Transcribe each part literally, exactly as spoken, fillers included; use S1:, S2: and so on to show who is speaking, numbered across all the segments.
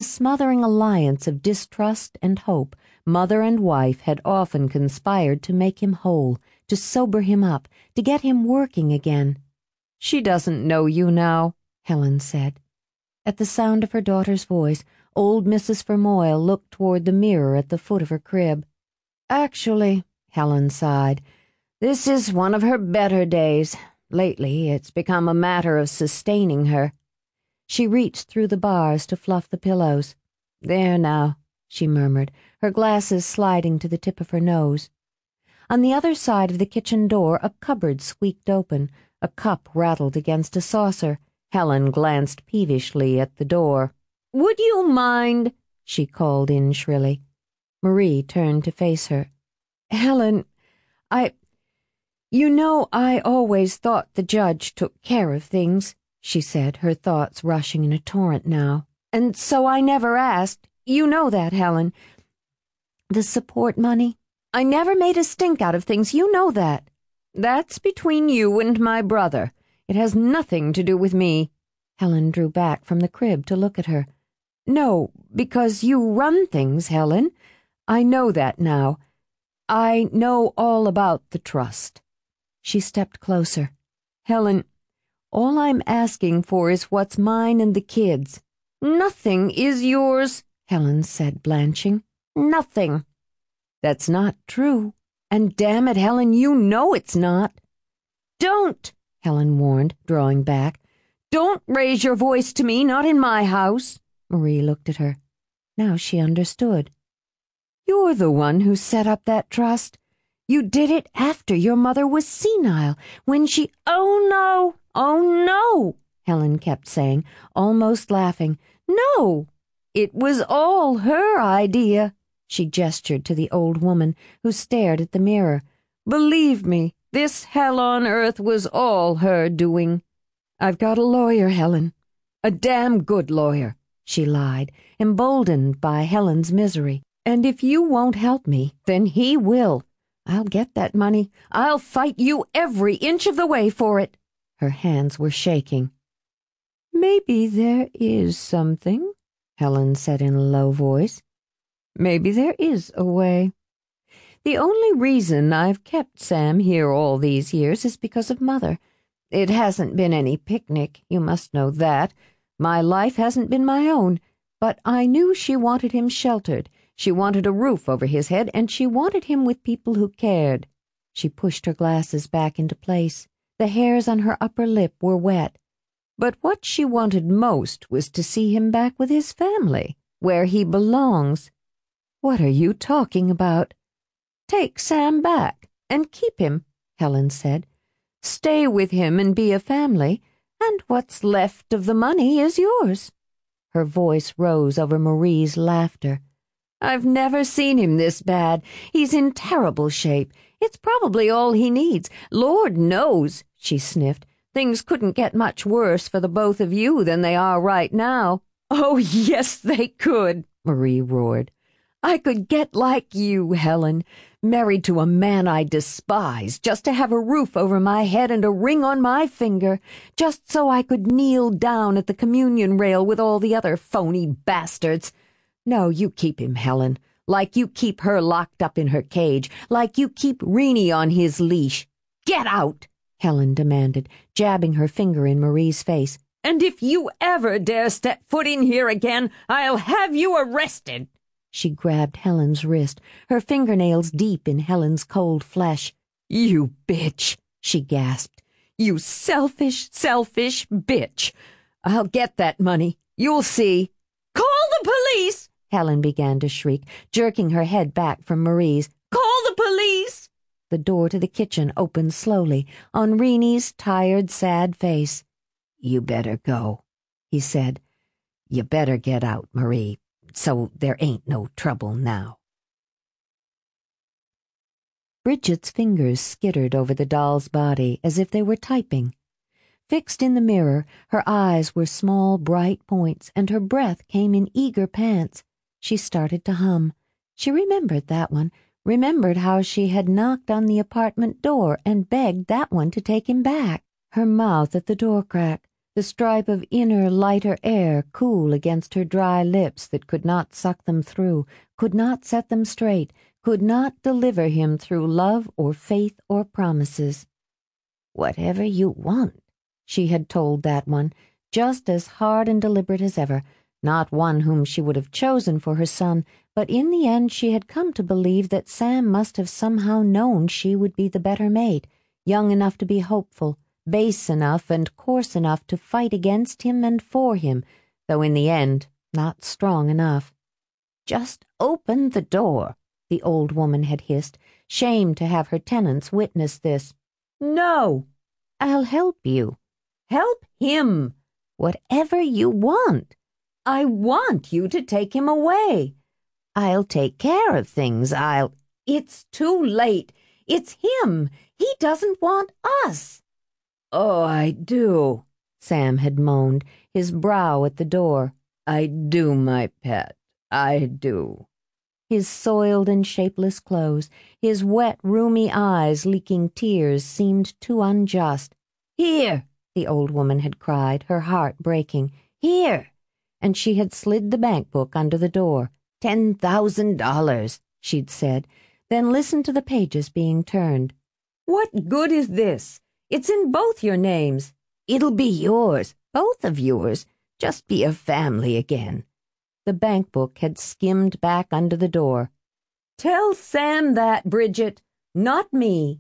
S1: smothering alliance of distrust and hope, mother and wife had often conspired to make him whole, to sober him up, to get him working again. "She doesn't know you now," Helen said. At the sound of her daughter's voice, old Missus Vermoyle looked toward the mirror at the foot of her crib. "Actually," Helen sighed, "this is one of her better days. Lately, it's become a matter of sustaining her." She reached through the bars to fluff the pillows. "There now," she murmured, her glasses sliding to the tip of her nose. On the other side of the kitchen door, a cupboard squeaked open. A cup rattled against a saucer. Helen glanced peevishly at the door. "Would you mind?" she called in shrilly. Marie turned to face her. "Helen, I... You know I always thought the judge took care of things," she said, her thoughts rushing in a torrent now. "And so I never asked. You know that, Helen. The support money. I never made a stink out of things, you know that. That's between you and my brother. It has nothing to do with me." Helen drew back from the crib to look at her. "No, because you run things, Helen. I know that now. I know all about the trust." She stepped closer. "Helen, all I'm asking for is what's mine and the kids." "Nothing is yours," Helen said, blanching. "Nothing." "That's not true. And damn it, Helen, you know it's not." "Don't," Helen warned, drawing back. "Don't raise your voice to me, not in my house." Marie looked at her. Now she understood. "You're the one who set up that trust. You did it after your mother was senile, when she—" "Oh, no, oh, no," Helen kept saying, almost laughing. "No, it was all her idea." She gestured to the old woman, who stared at the mirror. "Believe me, this hell on earth was all her doing. I've got a lawyer, Helen. A damn good lawyer," she lied, emboldened by Helen's misery. "And if you won't help me, then he will. I'll get that money. I'll fight you every inch of the way for it." Her hands were shaking. "Maybe there is something," Helen said in a low voice. "Maybe there is a way. The only reason I've kept Sam here all these years is because of Mother. It hasn't been any picnic, you must know that. My life hasn't been my own, but I knew she wanted him sheltered. She wanted a roof over his head, and she wanted him with people who cared." She pushed her glasses back into place. The hairs on her upper lip were wet. "But what she wanted most was to see him back with his family, where he belongs." "What are you talking about?" "Take Sam back and keep him," Helen said. "Stay with him and be a family, and what's left of the money is yours." Her voice rose over Marie's laughter. "I've never seen him this bad. He's in terrible shape. It's probably all he needs. Lord knows," she sniffed, "things couldn't get much worse for the both of you than they are right now." "Oh, yes, they could," Marie roared. "I could get like you, Helen, married to a man I despise, just to have a roof over my head and a ring on my finger, just so I could kneel down at the communion rail with all the other phony bastards. No, you keep him, Helen, like you keep her locked up in her cage, like you keep Rennie on his leash. Get out!" Helen demanded, jabbing her finger in Marie's face. "And if you ever dare step foot in here again, I'll have you arrested." She grabbed Helen's wrist, her fingernails deep in Helen's cold flesh. "You bitch," she gasped. "You selfish, selfish bitch. I'll get that money. You'll see." "Call the police!" Helen began to shriek, jerking her head back from Marie's. "Call the police!" The door to the kitchen opened slowly on Rennie's tired, sad face. "You better go," he said. "You better get out, Marie, so there ain't no trouble now." Bridget's fingers skittered over the doll's body as if they were typing. Fixed in the mirror, her eyes were small, bright points, and her breath came in eager pants. She started to hum. She remembered that one, remembered how she had knocked on the apartment door and begged that one to take him back. Her mouth at the door crack, the stripe of inner, lighter air cool against her dry lips that could not suck them through, could not set them straight, could not deliver him through love or faith or promises. "Whatever you want," she had told that one, just as hard and deliberate as ever, not one whom she would have chosen for her son, but in the end she had come to believe that Sam must have somehow known she would be the better mate, young enough to be hopeful, base enough and coarse enough to fight against him and for him, though in the end not strong enough. "Just open the door," the old woman had hissed, shamed to have her tenants witness this. "No." "I'll help you." "Help him." "Whatever you want." "I want you to take him away." "I'll take care of things. I'll—" "It's too late. It's him. He doesn't want us." "Oh, I do," Sam had moaned, his brow at the door. "I do, my pet. I do." His soiled and shapeless clothes, his wet, roomy eyes leaking tears seemed too unjust. "Here," the old woman had cried, her heart breaking. "Here." And she had slid the bank book under the door. Ten thousand dollars, she'd said, then listened to the pages being turned. "What good is this? It's in both your names." "It'll be yours, both of yours. Just be a family again." The bank book had skimmed back under the door. "Tell Sam that, Bridget, not me."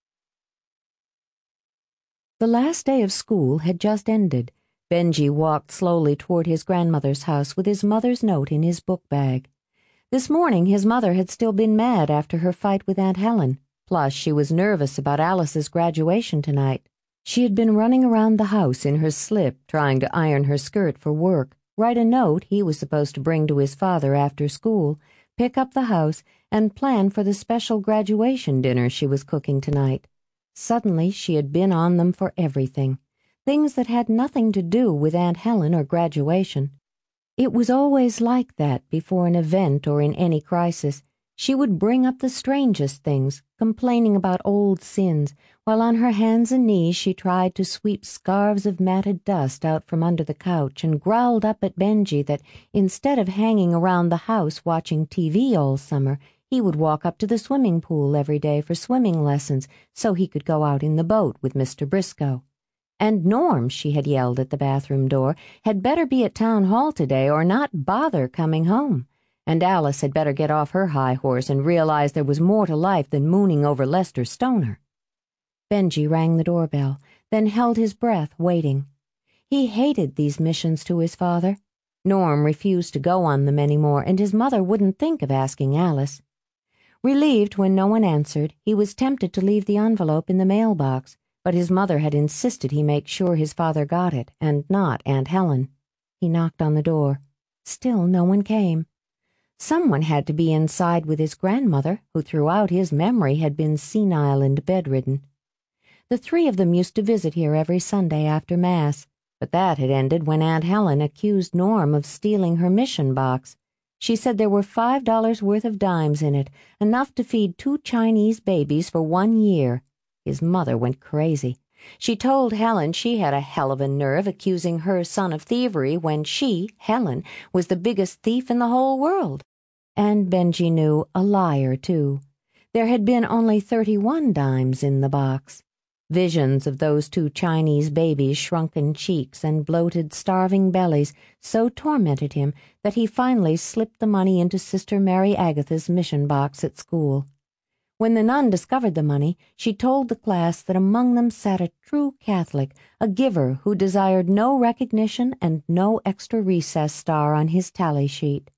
S1: The last day of school had just ended. Benji walked slowly toward his grandmother's house with his mother's note in his book bag. This morning his mother had still been mad after her fight with Aunt Helen. Plus, she was nervous about Alice's graduation tonight. She had been running around the house in her slip, trying to iron her skirt for work, write a note he was supposed to bring to his father after school, pick up the house, and plan for the special graduation dinner she was cooking tonight. Suddenly, she had been on them for everything. Things that had nothing to do with Aunt Helen or graduation. It was always like that before an event or in any crisis. She would bring up the strangest things, complaining about old sins, while on her hands and knees she tried to sweep scarves of matted dust out from under the couch and growled up at Benji that instead of hanging around the house watching T V all summer, he would walk up to the swimming pool every day for swimming lessons so he could go out in the boat with Mister Briscoe. And Norm, she had yelled at the bathroom door, had better be at town hall today or not bother coming home. And Alice had better get off her high horse and realize there was more to life than mooning over Lester Stoner. Benji rang the doorbell, then held his breath, waiting. He hated these missions to his father. Norm refused to go on them anymore, and his mother wouldn't think of asking Alice. Relieved when no one answered, he was tempted to leave the envelope in the mailbox, but his mother had insisted he make sure his father got it, and not Aunt Helen. He knocked on the door. Still no one came. Someone had to be inside with his grandmother, who throughout his memory had been senile and bedridden. The three of them used to visit here every Sunday after Mass, but that had ended when Aunt Helen accused Norm of stealing her mission box. She said there were five dollars worth of dimes in it, enough to feed two Chinese babies for one year. His mother went crazy. She told Helen she had a hell of a nerve accusing her son of thievery when she, Helen, was the biggest thief in the whole world. And Benji knew, a liar, too. There had been only thirty-one dimes in the box. Visions of those two Chinese babies' shrunken cheeks and bloated, starving bellies so tormented him that he finally slipped the money into Sister Mary Agatha's mission box at school. When the nun discovered the money, she told the class that among them sat a true Catholic, a giver who desired no recognition and no extra recess star on his tally sheet.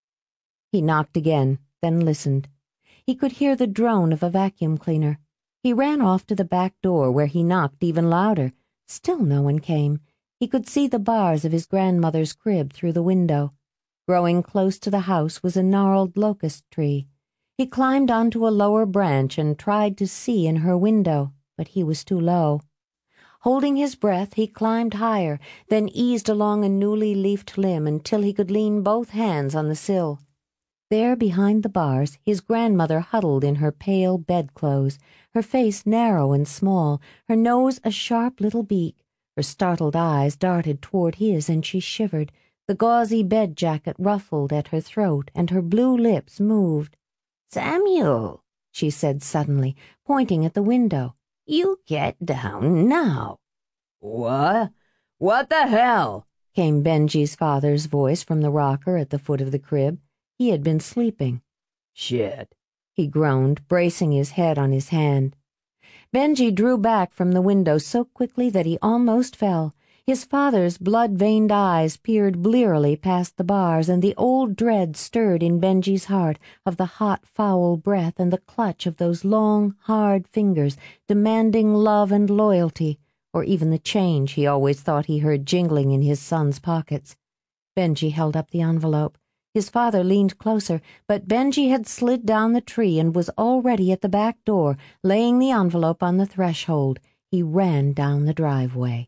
S1: He knocked again, then listened. He could hear the drone of a vacuum cleaner. He ran off to the back door where he knocked even louder. Still no one came. He could see the bars of his grandmother's crib through the window. Growing close to the house was a gnarled locust tree. He climbed onto a lower branch and tried to see in her window, but he was too low. Holding his breath, he climbed higher, then eased along a newly leafed limb until he could lean both hands on the sill. There behind the bars, his grandmother huddled in her pale bedclothes, her face narrow and small, her nose a sharp little beak, Her startled eyes darted toward his, and she shivered. The gauzy bed jacket ruffled at her throat, and her blue lips moved.
S2: "Samuel," she said suddenly, pointing at the window, "you get down now."
S3: "What? What the hell?"
S1: came Benji's father's voice from the rocker at the foot of the crib. He had been sleeping.
S3: "Shit,"
S1: he groaned, bracing his head on his hand. Benji drew back from the window so quickly that he almost fell. His father's blood-veined eyes peered blearily past the bars, and the old dread stirred in Benji's heart of the hot, foul breath and the clutch of those long, hard fingers demanding love and loyalty, or even the change he always thought he heard jingling in his son's pockets. Benji held up the envelope. His father leaned closer, but Benji had slid down the tree and was already at the back door, laying the envelope on the threshold. He ran down the driveway.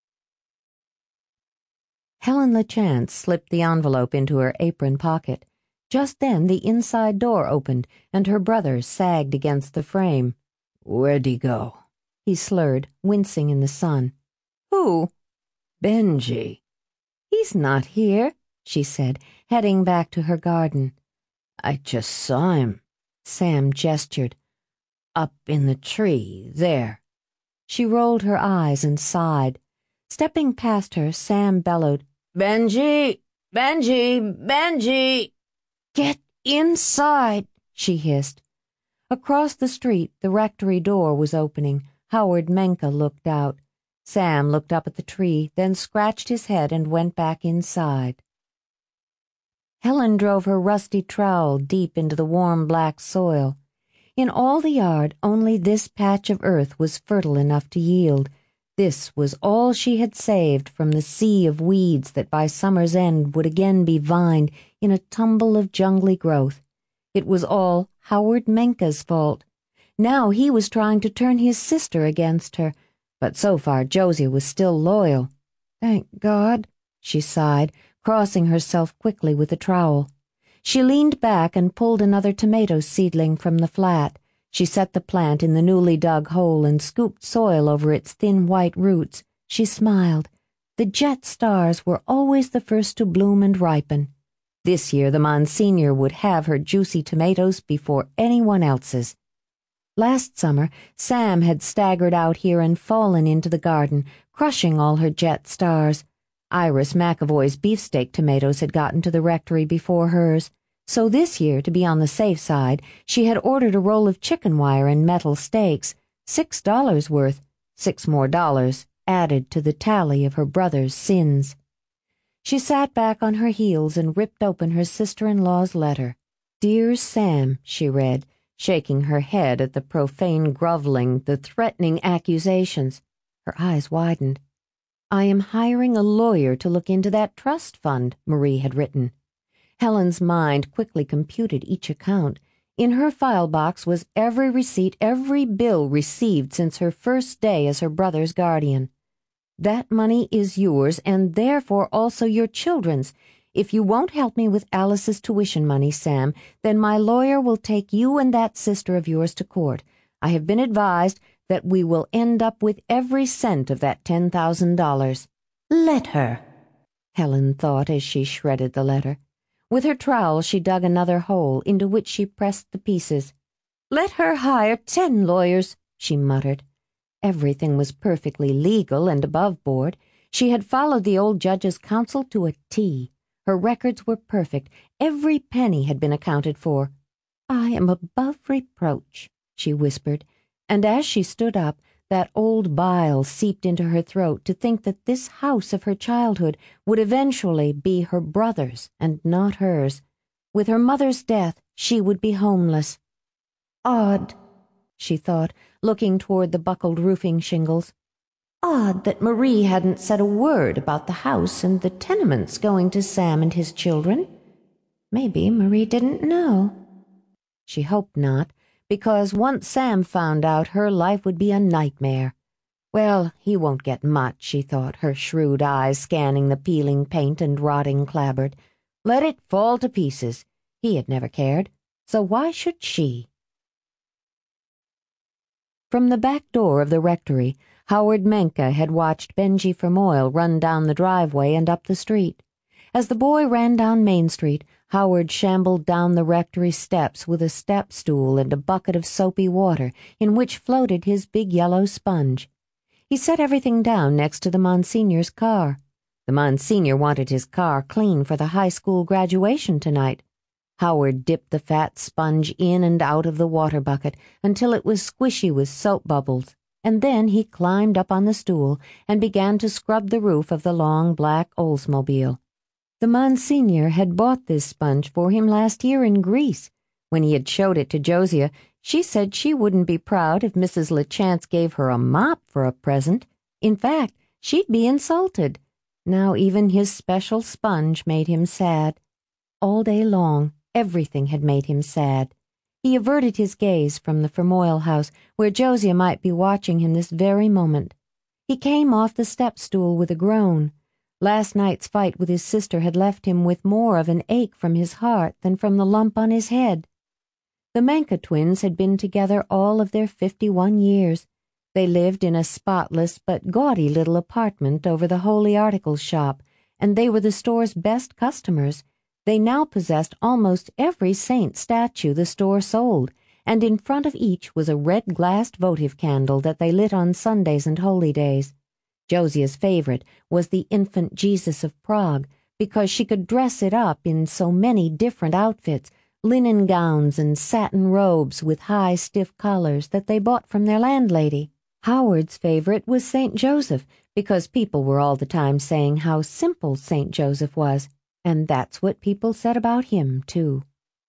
S1: Helen LaChance slipped the envelope into her apron pocket. Just then the inside door opened, and her brother sagged against the frame.
S3: "Where'd he go?"
S1: he slurred, wincing in the sun. "Who?"
S3: "Benji."
S1: "He's not here," she said, heading back to her garden.
S3: "I just saw him."
S1: Sam gestured.
S3: "Up in the tree, there."
S1: She rolled her eyes and sighed. Stepping past her, Sam bellowed,
S3: "Benji! Benji! Benji!"
S1: "Get inside," she hissed. Across the street, the rectory door was opening. Howard Menke looked out. Sam looked up at the tree, then scratched his head and went back inside. Helen drove her rusty trowel deep into the warm black soil. In all the yard, only this patch of earth was fertile enough to yield. This was all she had saved from the sea of weeds that by summer's end would again be vined in a tumble of jungly growth. It was all Howard Menke's fault. Now he was trying to turn his sister against her, but so far Josie was still loyal. "Thank God," she sighed, crossing herself quickly with the trowel. She leaned back and pulled another tomato seedling from the flat. She set the plant in the newly dug hole and scooped soil over its thin white roots. She smiled. The jet stars were always the first to bloom and ripen. This year the Monsignor would have her juicy tomatoes before anyone else's. Last summer, Sam had staggered out here and fallen into the garden, crushing all her jet stars. Iris McAvoy's beefsteak tomatoes had gotten to the rectory before hers. So this year, to be on the safe side, she had ordered a roll of chicken wire and metal stakes, six dollars worth, six more dollars added to the tally of her brother's sins. She sat back on her heels and ripped open her sister-in-law's letter. "Dear Sam," she read, shaking her head at the profane groveling, the threatening accusations. Her eyes widened. "I am hiring a lawyer to look into that trust fund," Marie had written. Helen's mind quickly computed each account. In her file box was every receipt, every bill received since her first day as her brother's guardian. "That money is yours, and therefore also your children's. If you won't help me with Alice's tuition money, Sam, then my lawyer will take you and that sister of yours to court. I have been advised that we will end up with every cent of that ten thousand dollars.
S2: "Let her,"
S1: Helen thought as she shredded the letter. With her trowel she dug another hole, into which she pressed the pieces. "Let her hire ten lawyers," she muttered. Everything was perfectly legal and above board. She had followed the old judge's counsel to a T. Her records were perfect. Every penny had been accounted for. "I am above reproach," she whispered, and as she stood up, that old bile seeped into her throat to think that this house of her childhood would eventually be her brother's and not hers. With her mother's death, she would be homeless. "Odd," she thought, looking toward the buckled roofing shingles. "Odd that Marie hadn't said a word about the house and the tenements going to Sam and his children. Maybe Marie didn't know." She hoped not, because once Sam found out, her life would be a nightmare. Well, he won't get much, she thought, her shrewd eyes scanning the peeling paint and rotting clapboard. Let it fall to pieces. He had never cared, so why should she? From the back door of the rectory, Howard Menke had watched Benji from Oil run down the driveway and up the street. As the boy ran down Main Street, Howard shambled down the rectory steps with a step stool and a bucket of soapy water in which floated his big yellow sponge. He set everything down next to the Monsignor's car. The Monsignor wanted his car clean for the high school graduation tonight. Howard dipped the fat sponge in and out of the water bucket until it was squishy with soap bubbles, and then he climbed up on the stool and began to scrub the roof of the long black Oldsmobile. The Monsignor had bought this sponge for him last year in Greece. When he had showed it to Josiah, she said she wouldn't be proud if Missus LeChance gave her a mop for a present. In fact, she'd be insulted. Now even his special sponge made him sad. All day long, everything had made him sad. He averted his gaze from the Fermoyle house, where Josiah might be watching him this very moment. He came off the step stool with a groan. Last night's fight with his sister had left him with more of an ache from his heart than from the lump on his head. The Menke twins had been together all of their fifty-one years. They lived in a spotless but gaudy little apartment over the Holy Articles shop, and they were the store's best customers. They now possessed almost every saint statue the store sold, and in front of each was a red-glassed votive candle that they lit on Sundays and holy days. Josiah's favorite was the infant Jesus of Prague, because she could dress it up in so many different outfits, linen gowns and satin robes with high, stiff collars that they bought from their landlady. Howard's favorite was Saint Joseph, because people were all the time saying how simple Saint Joseph was, and that's what people said about him, too.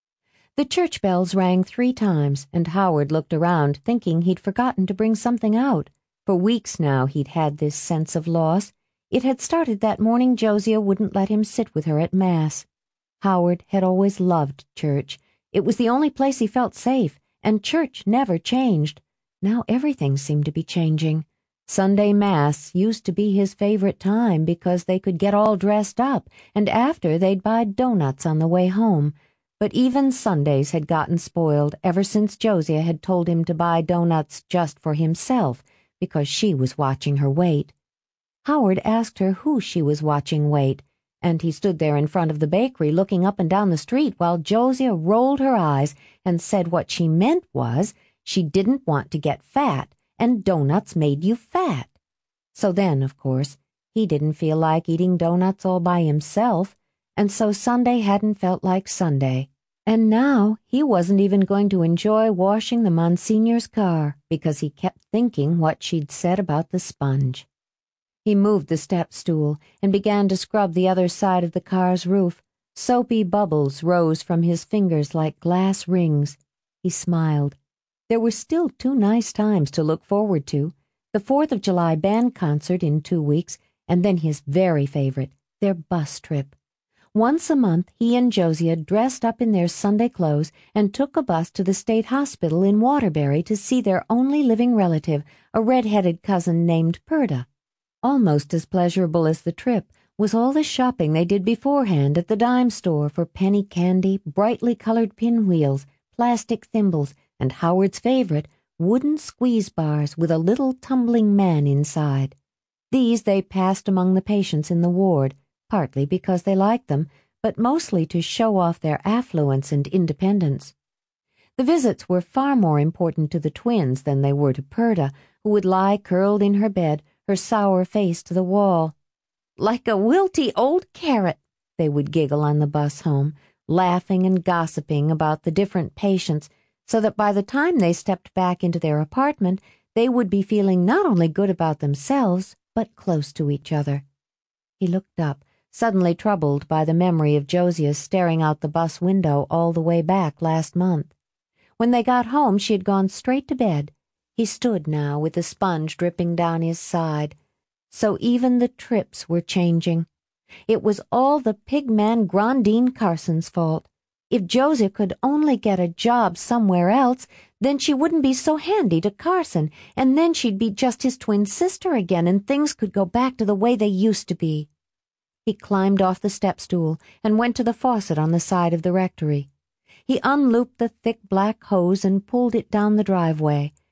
S1: The church bells rang three times, and Howard looked around, thinking he'd forgotten to bring something out. For weeks now he'd had this sense of loss. It had started that morning Josiah wouldn't let him sit with her at Mass. Howard had always loved church. It was the only place he felt safe, and church never changed. Now everything seemed to be changing. Sunday Mass used to be his favorite time because they could get all dressed up, and after they'd buy doughnuts on the way home. But even Sundays had gotten spoiled ever since Josiah had told him to buy doughnuts just for himself, because she was watching her weight. Howard asked her who she was watching weight, and he stood there in front of the bakery looking up and down the street while Josiah rolled her eyes and said what she meant was she didn't want to get fat, and doughnuts made you fat. So then, of course, he didn't feel like eating doughnuts all by himself, and so Sunday hadn't felt like Sunday. And now he wasn't even going to enjoy washing the Monsignor's car because he kept thinking what she'd said about the sponge. He moved the step stool and began to scrub the other side of the car's roof. Soapy bubbles rose from his fingers like glass rings. He smiled. There were still two nice times to look forward to, the Fourth of July band concert in two weeks, and then his very favorite, their bus trip. Once a month, he and Josiah dressed up in their Sunday clothes and took a bus to the state hospital in Waterbury to see their only living relative, a red-headed cousin named Perda. Almost as pleasurable as the trip was all the shopping they did beforehand at the dime store for penny candy, brightly colored pinwheels, plastic thimbles, and Howard's favorite, wooden squeeze bars with a little tumbling man inside. These they passed among the patients in the ward, partly because they liked them, but mostly to show off their affluence and independence. The visits were far more important to the twins than they were to Perda, who would lie curled in her bed, her sour face to the wall. "Like a wilty old carrot," they would giggle on the bus home, laughing and gossiping about the different patients, so that by the time they stepped back into their apartment, they would be feeling not only good about themselves, but close to each other. He looked up, suddenly troubled by the memory of Josiah staring out the bus window all the way back last month. When they got home, she had gone straight to bed. He stood now with the sponge dripping down his side. So even the trips were changing. It was all the pigman Grandine Carson's fault. If Josiah could only get a job somewhere else, then she wouldn't be so handy to Carson, and then she'd be just his twin sister again, and things could go back to the way they used to be. He climbed off the step stool and went to the faucet on the side of the rectory. He unlooped the thick black hose and pulled it down the driveway.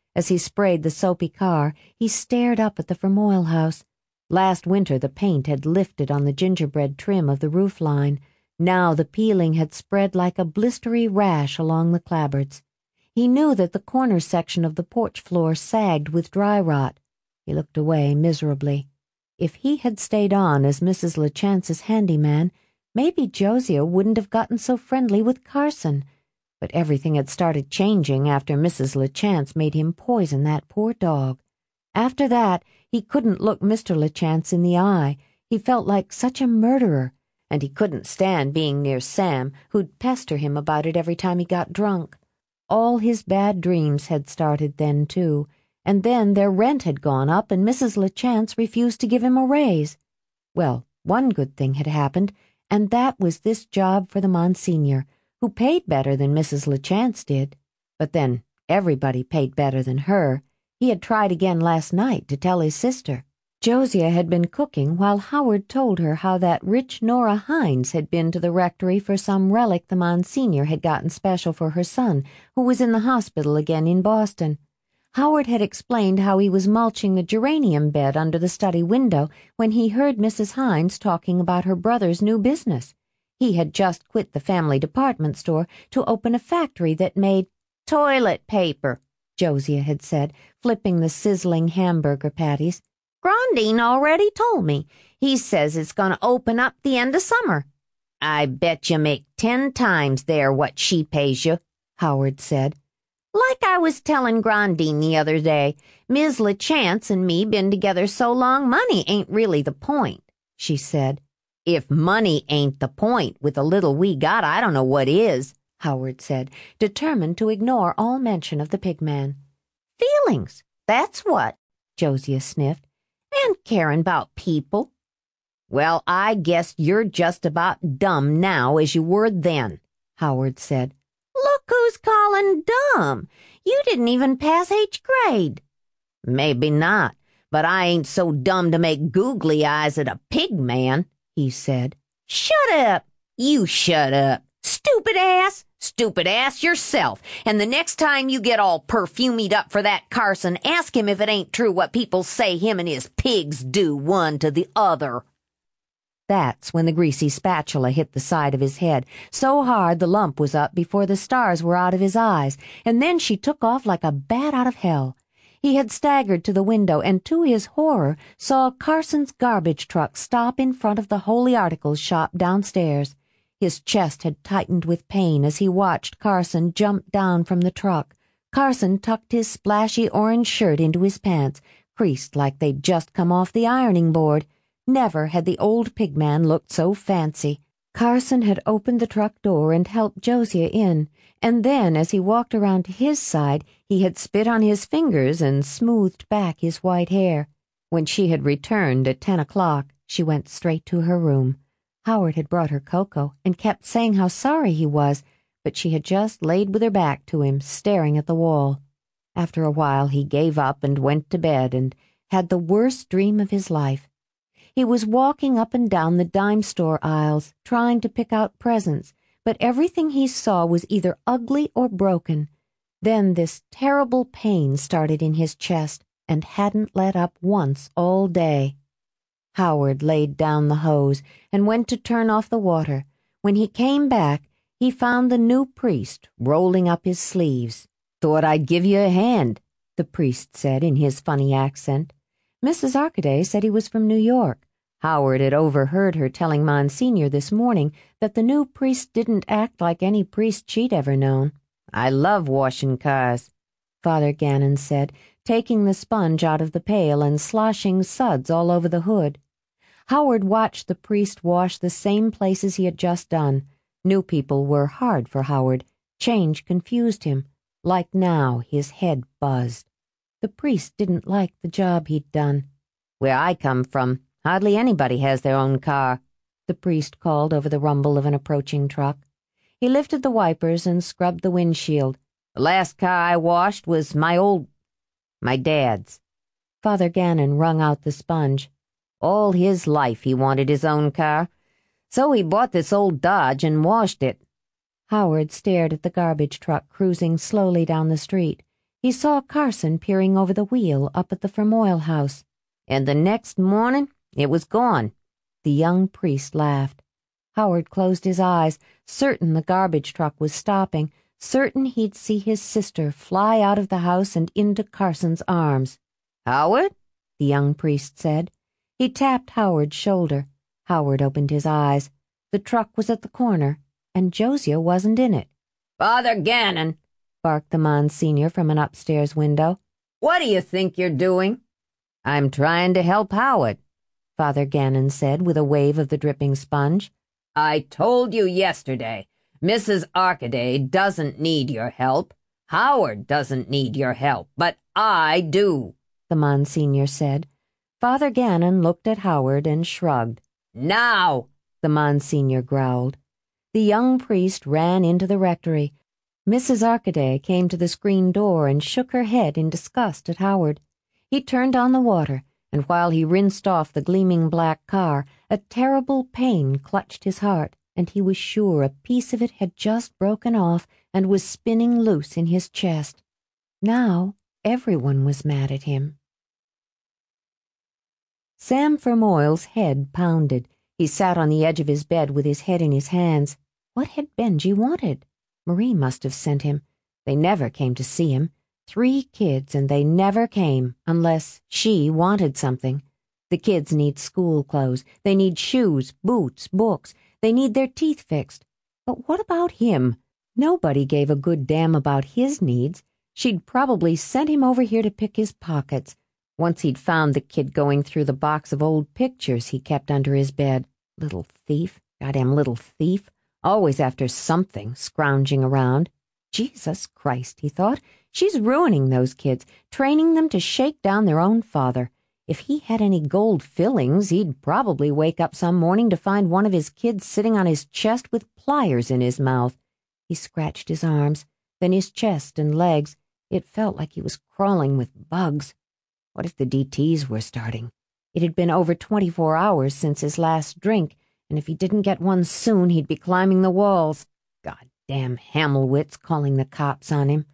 S1: As he sprayed the soapy car, he stared up at the Fermoyle house. Last winter the paint had lifted on the gingerbread trim of the roof line. Now the peeling had spread like a blistery rash along the clapboards. He knew that the corner section of the porch floor sagged with dry rot. He looked away miserably. If he had stayed on as Missus LaChance's handyman, maybe Josiah wouldn't have gotten so friendly with Carson. But everything had started changing after Missus LaChance made him poison that poor dog. After that, he couldn't look Mister LaChance in the eye. He felt like such a murderer, and he couldn't stand being near Sam, who'd pester him about it every time he got drunk. All his bad dreams had started then, too, and then their rent had gone up and Missus LaChance refused to give him a raise. Well, one good thing had happened, and that was this job for the Monsignor, who paid better than Missus LaChance did. But then everybody paid better than her. He had tried again last night to tell his sister. Josiah had been cooking while Howard told her how that rich Nora Hines had been to the rectory for some relic the Monsignor had gotten special for her son, who was in the hospital again in Boston. Howard had explained how he was mulching a geranium bed under the study window when he heard Missus Hines talking about her brother's new business. He had just quit the family department store to open a factory that made
S2: toilet paper,
S1: Josiah had said, flipping the sizzling hamburger patties.
S2: Grandine already told me. He says it's going to open up the end of summer. I bet you make ten times there what she pays you, Howard said. Like I was telling Grandine the other day, Miz LaChance and me been together so long money ain't really the point, she said. If money ain't the point with the little we got, I don't know what is, Howard said, determined to ignore all mention of the pigman. Feelings, that's what, Josiah sniffed. And caring about people. Well, I guess you're just about dumb now as you were then, Howard said. Look who's calling dumb. You didn't even pass eighth grade. Maybe not, but I ain't so dumb to make googly eyes at a pig man, he said. Shut up. You shut up. Stupid ass. Stupid ass yourself. And the next time you get all perfumed up for that Carson, ask him if it ain't true what people say him and his pigs do one to the other. That's when the greasy spatula hit the side of his head, so hard the lump was up before the stars were out of his eyes, and then she took off like a bat out of hell. He had staggered to the window and, to his horror, saw Carson's garbage truck stop in front of the Holy Articles shop downstairs. His chest had tightened with pain as he watched Carson jump down from the truck. Carson tucked his splashy orange shirt into his pants, creased like they'd just come off the ironing board. Never had the old pigman looked so fancy. Carson had opened the truck door and helped Josiah in, and then, as he walked around to his side, he had spit on his fingers and smoothed back his white hair. When she had returned at ten o'clock, she went straight to her room. Howard had brought her cocoa and kept saying how sorry he was, but she had just laid with her back to him, staring at the wall. After a while he gave up and went to bed and had the worst dream of his life. He was walking up and down the dime store aisles, trying to pick out presents, but everything he saw was either ugly or broken. Then this terrible pain started in his chest and hadn't let up once all day. Howard laid down the hose and went to turn off the water. When he came back, he found the new priest rolling up his sleeves. "Thought I'd give you a hand," the priest said in his funny accent. Missus Arcady said he was from New York. Howard had overheard her telling Monsignor this morning that the new priest didn't act like any priest she'd ever known. "I love washing cars," Father Gannon said, taking the sponge out of the pail and sloshing suds all over the hood. Howard watched the priest wash the same places he had just done. New people were hard for Howard. Change confused him. Like now, his head buzzed. The priest didn't like the job he'd done. "Where I come from, hardly anybody has their own car," the priest called over the rumble of an approaching truck. He lifted the wipers and scrubbed the windshield. "The last car I washed was my old... my dad's." Father Gannon wrung out the sponge. "All his life he wanted his own car, so he bought this old Dodge and washed it." Howard stared at the garbage truck cruising slowly down the street.
S1: He saw Carson peering over the wheel up at the Fermoyle house.
S2: And the next morning, it was gone.
S1: The young priest laughed. Howard closed his eyes, certain the garbage truck was stopping, certain he'd see his sister fly out of the house and into Carson's arms.
S2: Howard?
S1: The young priest said. He tapped Howard's shoulder. Howard opened his eyes. The truck was at the corner, and Josiah wasn't in it.
S2: Father Gannon,
S1: barked the Monsignor from an upstairs window.
S2: What do you think you're doing? I'm trying to help Howard,
S1: Father Gannon said with a wave of the dripping sponge.
S2: I told you yesterday, Missus Arkaday doesn't need your help. Howard doesn't need your help, but I do,
S1: the Monsignor said. Father Gannon looked at Howard and shrugged.
S2: Now,
S1: the Monsignor growled. The young priest ran into the rectory. Missus Arkaday came to the screen door and shook her head in disgust at Howard. He turned on the water, and while he rinsed off the gleaming black car, a terrible pain clutched his heart, and he was sure a piece of it had just broken off and was spinning loose in his chest. Now everyone was mad at him. Sam Fermoyle's head pounded. He sat on the edge of his bed with his head in his hands. What had Benji wanted? Marie must have sent him. They never came to see him. Three kids, and they never came, unless she wanted something. The kids need school clothes. They need shoes, boots, books. They need their teeth fixed. But what about him? Nobody gave a good damn about his needs. She'd probably sent him over here to pick his pockets. Once he'd found the kid going through the box of old pictures he kept under his bed. Little thief, goddamn little thief, always after something, scrounging around. Jesus Christ, he thought, she's ruining those kids, training them to shake down their own father. If he had any gold fillings, he'd probably wake up some morning to find one of his kids sitting on his chest with pliers in his mouth. He scratched his arms, then his chest and legs. It felt like he was crawling with bugs. What if the D Ts were starting? It had been over twenty-four hours since his last drink, and if he didn't get one soon, he'd be climbing the walls. Goddamn Hammelwitz calling the cops on him.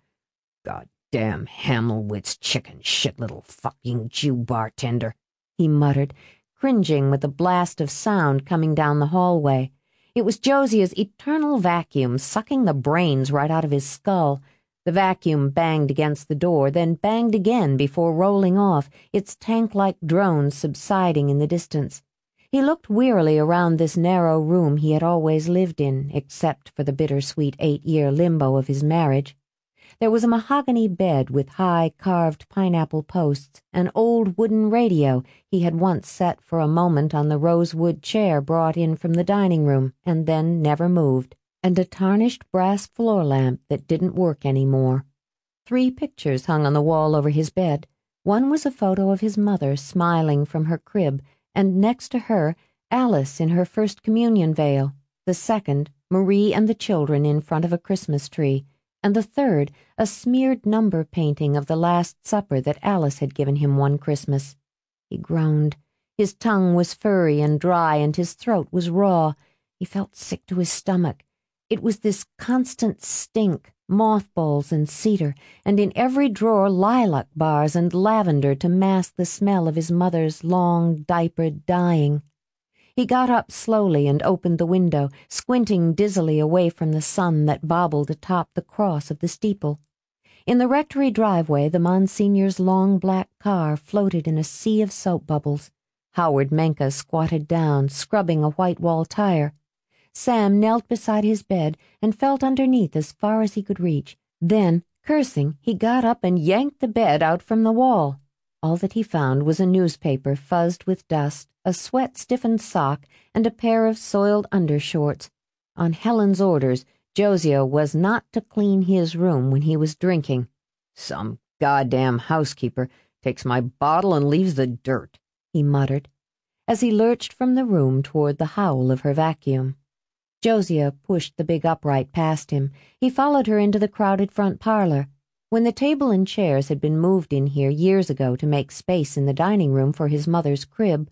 S1: Goddamn Hammelwitz chicken shit little fucking Jew bartender, he muttered, cringing with the blast of sound coming down the hallway. It was Josiah's eternal vacuum sucking the brains right out of his skull. The vacuum banged against the door, then banged again before rolling off, its tank-like drone subsiding in the distance. He looked wearily around this narrow room he had always lived in, except for the bittersweet eight-year limbo of his marriage. There was a mahogany bed with high carved pineapple posts, an old wooden radio he had once set for a moment on the rosewood chair brought in from the dining room, and then never moved, and a tarnished brass floor lamp that didn't work any more. Three pictures hung on the wall over his bed. One was a photo of his mother smiling from her crib, and next to her, Alice in her first communion veil. The second, Marie and the children in front of a Christmas tree, and the third, a smeared number painting of the Last Supper that Alice had given him one Christmas. He groaned. His tongue was furry and dry, and his throat was raw. He felt sick to his stomach. It was this constant stink, mothballs and cedar, and in every drawer lilac bars and lavender to mask the smell of his mother's long, diapered dying. He got up slowly and opened the window, squinting dizzily away from the sun that bobbled atop the cross of the steeple. In the rectory driveway, the Monsignor's long black car floated in a sea of soap bubbles. Howard Menke squatted down, scrubbing a white wall tire. Sam knelt beside his bed and felt underneath as far as he could reach. Then, cursing, he got up and yanked the bed out from the wall. All that he found was a newspaper fuzzed with dust, a sweat-stiffened sock, and a pair of soiled undershorts. On Helen's orders, Josiah was not to clean his room when he was drinking. Some goddamn housekeeper takes my bottle and leaves the dirt, he muttered, as he lurched from the room toward the howl of her vacuum. Josiah pushed the big upright past him. He followed her into the crowded front parlor. When the table and chairs had been moved in here years ago to make space in the dining room for his mother's crib,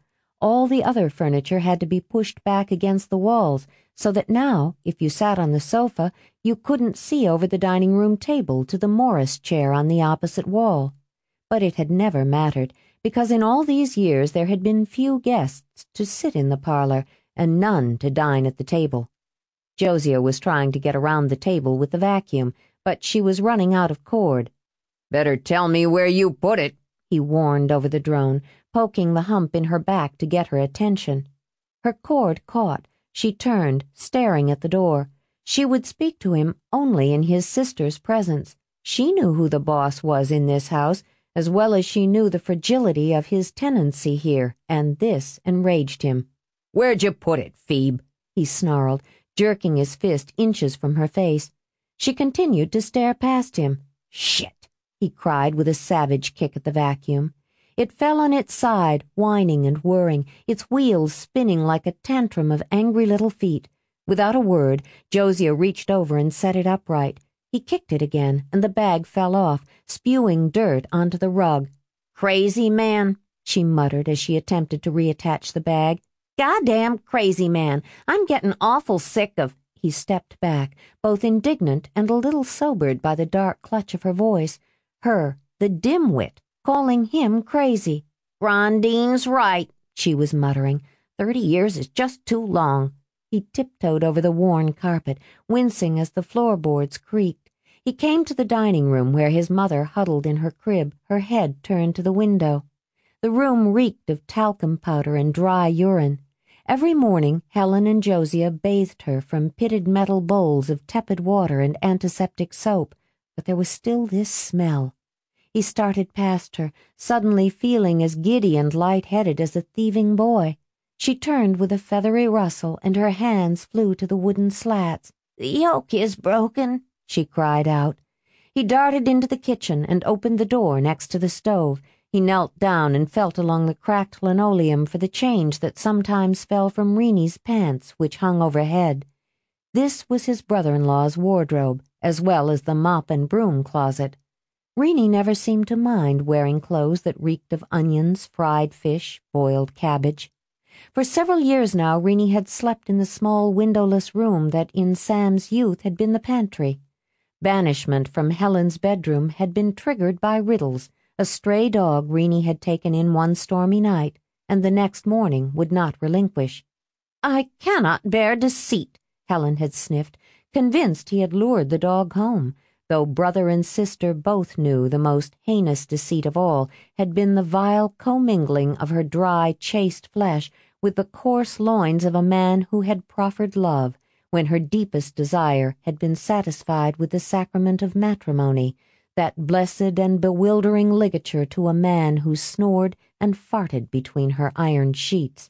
S1: all the other furniture had to be pushed back against the walls, so that now, if you sat on the sofa, you couldn't see over the dining room table to the Morris chair on the opposite wall. But it had never mattered, because in all these years there had been few guests to sit in the parlor and none to dine at the table. Josiah was trying to get around the table with the vacuum, but she was running out of cord.
S3: "Better tell me where you put it,"
S1: he warned over the drone, poking the hump in her back to get her attention. Her cord caught. She turned, staring at the door. She would speak to him only in his sister's presence. She knew who the boss was in this house, as well as she knew the fragility of his tenancy here, and this enraged him.
S3: "Where'd you put it, Phoebe?"
S1: he snarled, jerking his fist inches from her face. She continued to stare past him. "Shit!" he cried with a savage kick at the vacuum. It fell on its side, whining and whirring, its wheels spinning like a tantrum of angry little feet. Without a word, Josiah reached over and set it upright. He kicked it again, and the bag fell off, spewing dirt onto the rug.
S2: "Crazy man,"
S1: she muttered as she attempted to reattach the bag.
S2: "Goddamn crazy man. I'm getting awful sick of—"
S1: He stepped back, both indignant and a little sobered by the dark clutch of her voice. Her, the dimwit, calling him crazy.
S2: "Grondine's right,"
S1: she was muttering. "Thirty years is just too long." He tiptoed over the worn carpet, wincing as the floorboards creaked. He came to the dining room where his mother huddled in her crib, her head turned to the window. The room reeked of talcum powder and dry urine. Every morning Helen and Josiah bathed her from pitted metal bowls of tepid water and antiseptic soap, but there was still this smell. He started past her, suddenly feeling as giddy and light-headed as a thieving boy. She turned with a feathery rustle, and her hands flew to the wooden slats.
S2: "The yoke is broken,"
S1: she cried out. He darted into the kitchen and opened the door next to the stove. He knelt down and felt along the cracked linoleum for the change that sometimes fell from Reenie's pants, which hung overhead. This was his brother-in-law's wardrobe, as well as the mop and broom closet. Reenie never seemed to mind wearing clothes that reeked of onions, fried fish, boiled cabbage. For several years now, Reenie had slept in the small windowless room that in Sam's youth had been the pantry. Banishment from Helen's bedroom had been triggered by Riddles, a stray dog Reenie had taken in one stormy night, and the next morning would not relinquish.
S2: "I cannot bear deceit,"
S1: Helen had sniffed, convinced he had lured the dog home, though brother and sister both knew the most heinous deceit of all had been the vile commingling of her dry, chaste flesh with the coarse loins of a man who had proffered love, when her deepest desire had been satisfied with the sacrament of matrimony, that blessed and bewildering ligature to a man who snored and farted between her iron sheets.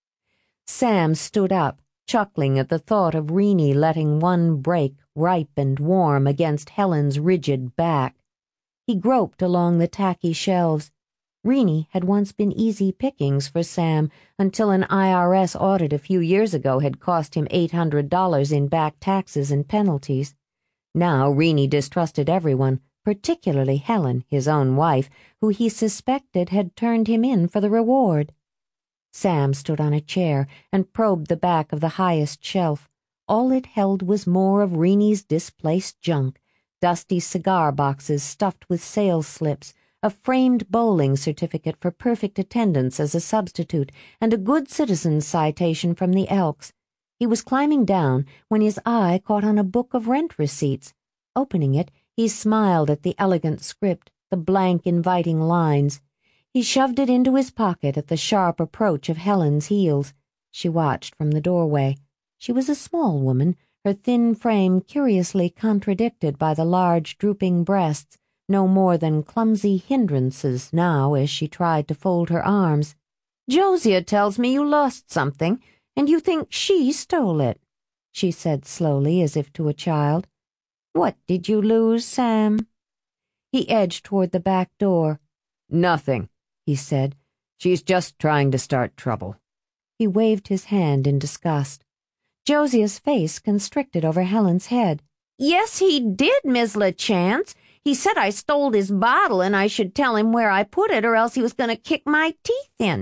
S1: Sam stood up, chuckling at the thought of Reenie letting one break, ripe and warm, against Helen's rigid back. He groped along the tacky shelves. Reenie had once been easy pickings for Sam until an I R S audit a few years ago had cost him eight hundred dollars in back taxes and penalties. Now Reenie distrusted everyone, particularly Helen, his own wife, who he suspected had turned him in for the reward. Sam stood on a chair and probed the back of the highest shelf. All it held was more of Reenie's displaced junk, dusty cigar boxes stuffed with sales slips, a framed bowling certificate for perfect attendance as a substitute, and a good citizen's citation from the Elks. He was climbing down when his eye caught on a book of rent receipts. Opening it, he smiled at the elegant script, the blank, inviting lines. He shoved it into his pocket at the sharp approach of Helen's heels. She watched from the doorway. She was a small woman, her thin frame curiously contradicted by the large, drooping breasts, no more than clumsy hindrances now as she tried to fold her arms.
S2: "Josiah tells me you lost something, and you think she stole it,"
S1: she said slowly, as if to a child. "What did you lose, Sam?" He edged toward the back door.
S3: "Nothing,"
S1: he said.
S3: "She's just trying to start trouble."
S1: He waved his hand in disgust. Josiah's face constricted over Helen's head.
S2: "Yes, he did, Miss LaChance. He said I stole his bottle and I should tell him where I put it or else he was going to kick my teeth in.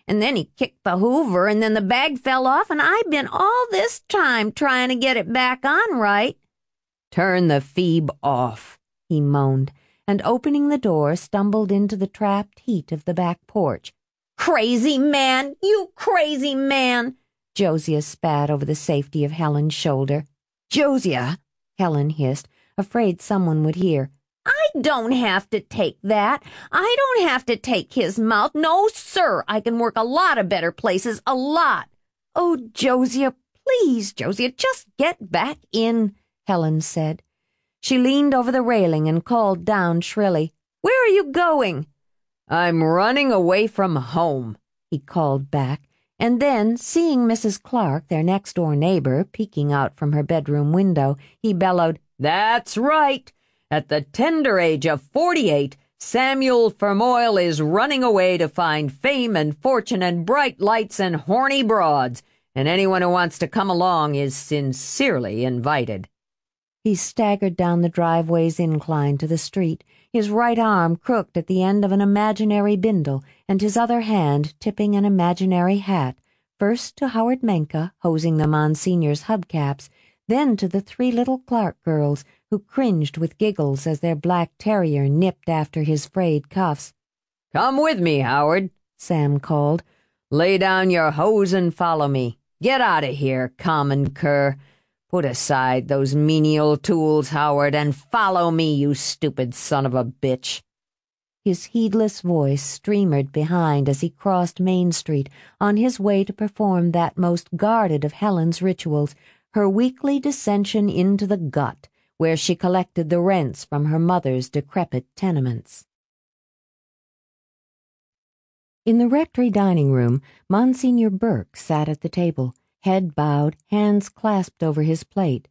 S2: and then he kicked the Hoover, and then the bag fell off, and I've been all this time trying to get it back on right."
S1: "Turn the Phoebe off," he moaned, and opening the door, stumbled into the trapped heat of the back porch.
S2: "Crazy man! You crazy man!"
S1: Josiah spat over the safety of Helen's shoulder. "Josiah," Helen hissed, afraid someone would hear.
S2: "I don't have to take that. I don't have to take his mouth. No, sir. I can work a lot of better places, a lot."
S1: "Oh, Josiah, please, Josiah, just get back in," Helen said. She leaned over the railing and called down shrilly, "Where are you going?"
S3: "I'm running away from home,"
S1: he called back, and then, seeing Missus Clark, their next-door neighbor, peeking out from her bedroom window, he bellowed,
S3: "That's right. At the tender age of forty-eight, Samuel Fermoyle is running away to find fame and fortune and bright lights and horny broads, and anyone who wants to come along is sincerely invited."
S1: He staggered down the driveway's incline to the street, his right arm crooked at the end of an imaginary bindle, and his other hand tipping an imaginary hat, first to Howard Menke, hosing the Monsignor's hubcaps, then to the three little Clark girls, who cringed with giggles as their black terrier nipped after his frayed cuffs.
S3: "Come with me, Howard," Sam called. "Lay down your hose and follow me. Get out of here, common cur. Put aside those menial tools, Howard, and follow me, you stupid son of a bitch."
S1: His heedless voice streamered behind as he crossed Main Street on his way to perform that most guarded of Helen's rituals, her weekly descension into the gut, where she collected the rents from her mother's decrepit tenements. In the rectory dining room, Monsignor Burke sat at the table, head bowed, hands clasped over his plate.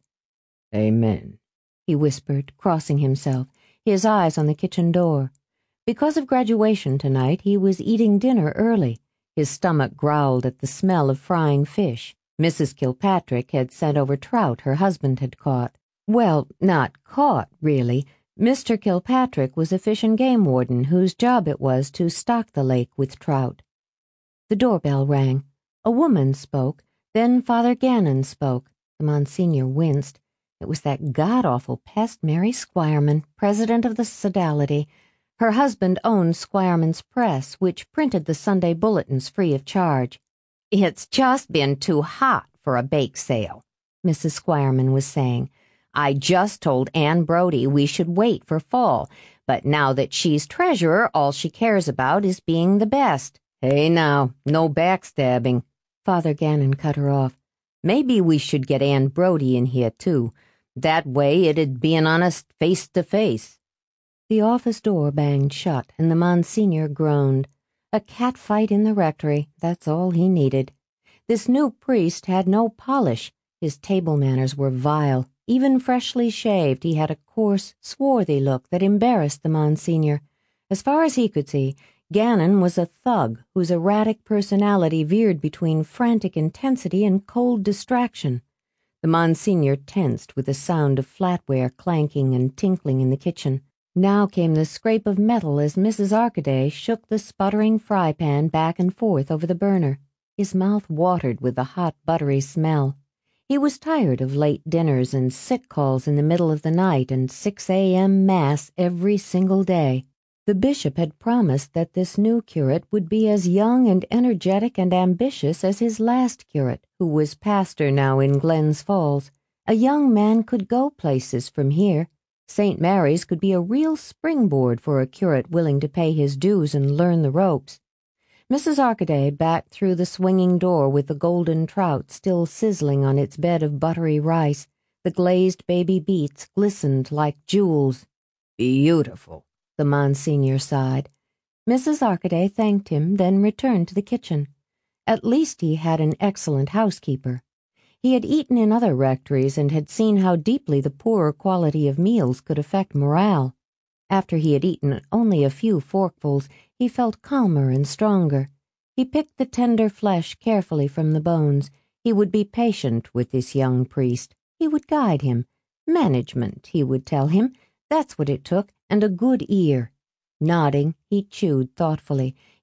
S3: "Amen,"
S1: he whispered, crossing himself, his eyes on the kitchen door. Because of graduation tonight, he was eating dinner early. His stomach growled at the smell of frying fish. Missus Kilpatrick had sent over trout her husband had caught. Well, not caught, really. Mister Kilpatrick was a fish and game warden whose job it was to stock the lake with trout. The doorbell rang. A woman spoke. Then Father Gannon spoke. The Monsignor winced. It was that god-awful pest Mary Squireman, president of the sodality. Her husband owned Squireman's Press, which printed the Sunday bulletins free of charge.
S2: "It's just been too hot for a bake sale,"
S1: Missus Squireman was saying.
S2: "I just told Ann Brody we should wait for fall, but now that she's treasurer, all she cares about is being the best."
S3: "Hey now, no backstabbing,"
S1: Father Gannon cut her off.
S3: "Maybe we should get Ann Brody in here, too. That way it'd be an honest face-to-face."
S1: The office door banged shut, and the Monsignor groaned. A catfight in the rectory, that's all he needed. This new priest had no polish. His table manners were vile. Even freshly shaved, he had a coarse, swarthy look that embarrassed the Monsignor. As far as he could see, Gannon was a thug whose erratic personality veered between frantic intensity and cold distraction. The Monsignor tensed with the sound of flatware clanking and tinkling in the kitchen. Now came the scrape of metal as Missus Arcady shook the sputtering fry pan back and forth over the burner. His mouth watered with the hot, buttery smell. He was tired of late dinners and sick calls in the middle of the night and six a.m. Mass every single day. The bishop had promised that this new curate would be as young and energetic and ambitious as his last curate, who was pastor now in Glens Falls. A young man could go places from here. Saint Mary's could be a real springboard for a curate willing to pay his dues and learn the ropes. Missus Arcady backed through the swinging door with the golden trout still sizzling on its bed of buttery rice. The glazed baby beets glistened like jewels.
S3: "Beautiful,"
S1: the Monsignor sighed. Missus Arcady thanked him, then returned to the kitchen. At least he had an excellent housekeeper. He had eaten in other rectories and had seen how deeply the poorer quality of meals could affect morale. After he had eaten only a few forkfuls, he felt calmer and stronger. He picked the tender flesh carefully from the bones. He would be patient with this young priest. He would guide him. Management, he would tell him. That's what it took, and a good ear. Nodding, he chewed thoughtfully,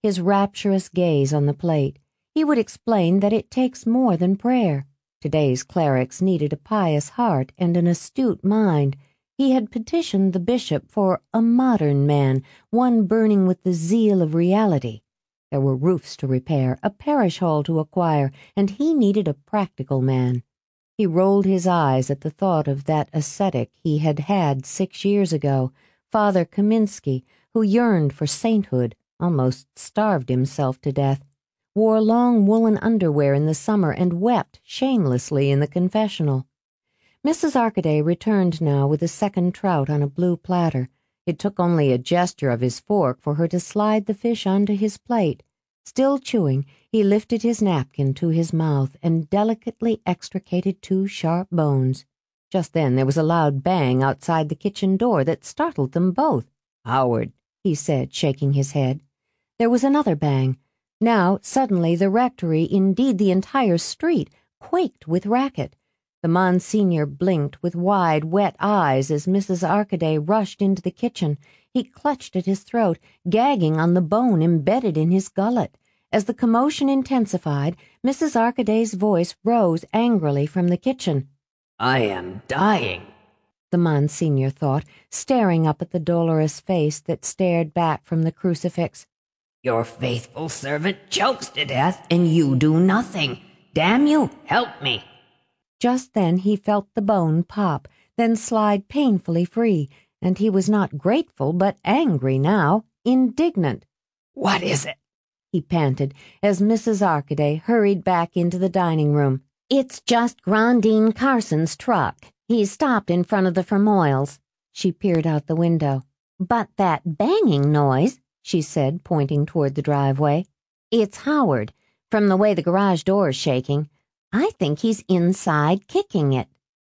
S1: his rapturous gaze on the plate. He would explain that it takes more than prayer. Today's clerics needed a pious heart and an astute mind. He had petitioned the bishop for a modern man, one burning with the zeal of reality. There were roofs to repair, a parish hall to acquire, and he needed a practical man. He rolled his eyes at the thought of that ascetic he had had six years ago, Father Kaminsky, who yearned for sainthood, almost starved himself to death, wore long woolen underwear in the summer, and wept shamelessly in the confessional. Missus Arkaday returned now with a second trout on a blue platter. It took only a gesture of his fork for her to slide the fish onto his plate. Still chewing, he lifted his napkin to his mouth and delicately extricated two sharp bones. Just then there was a loud bang outside the kitchen door that startled them both. "Howard," he said, shaking his head. There was another bang. Now, suddenly, the rectory, indeed the entire street, quaked with racket. The Monsignor blinked with wide, wet eyes as Missus Arkaday rushed into the kitchen. He clutched at his throat, gagging on the bone embedded in his gullet. As the commotion intensified, Missus Arkaday's voice rose angrily from the kitchen.
S3: "I am dying,"
S1: the Monsignor thought, staring up at the dolorous face that stared back from the crucifix.
S3: "Your faithful servant chokes to death, and you do nothing. Damn you, help me."
S1: Just then he felt the bone pop, then slide painfully free, and he was not grateful but angry now, indignant.
S3: "What is it?"
S1: he panted as Missus Arkaday hurried back into the dining room.
S2: "It's just Grandine Carson's truck. He's stopped in front of the Fermoyles."
S1: She peered out the window.
S2: "But that banging noise," she said, pointing toward the driveway. "It's Howard, from the way the garage door is shaking. I think he's inside kicking it."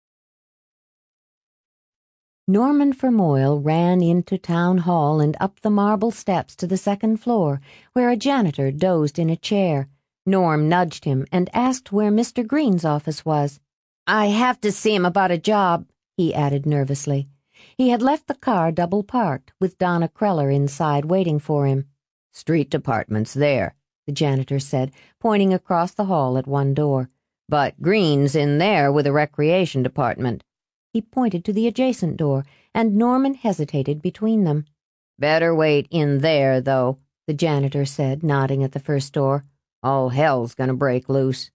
S1: Norman Fermoyle ran into Town Hall and up the marble steps to the second floor, where a janitor dozed in a chair. Norm nudged him and asked where Mister Green's office was.
S2: "I have to see him about a job,"
S1: he added nervously. He had left the car double-parked, with Donna Kreller inside waiting for him.
S3: "Street department's there," the janitor said, pointing across the hall at one door. "But Green's in there with the recreation department."
S1: He pointed to the adjacent door, and Norman hesitated between them.
S3: "Better wait in there, though," the janitor said, nodding at the first door. "All hell's gonna break loose."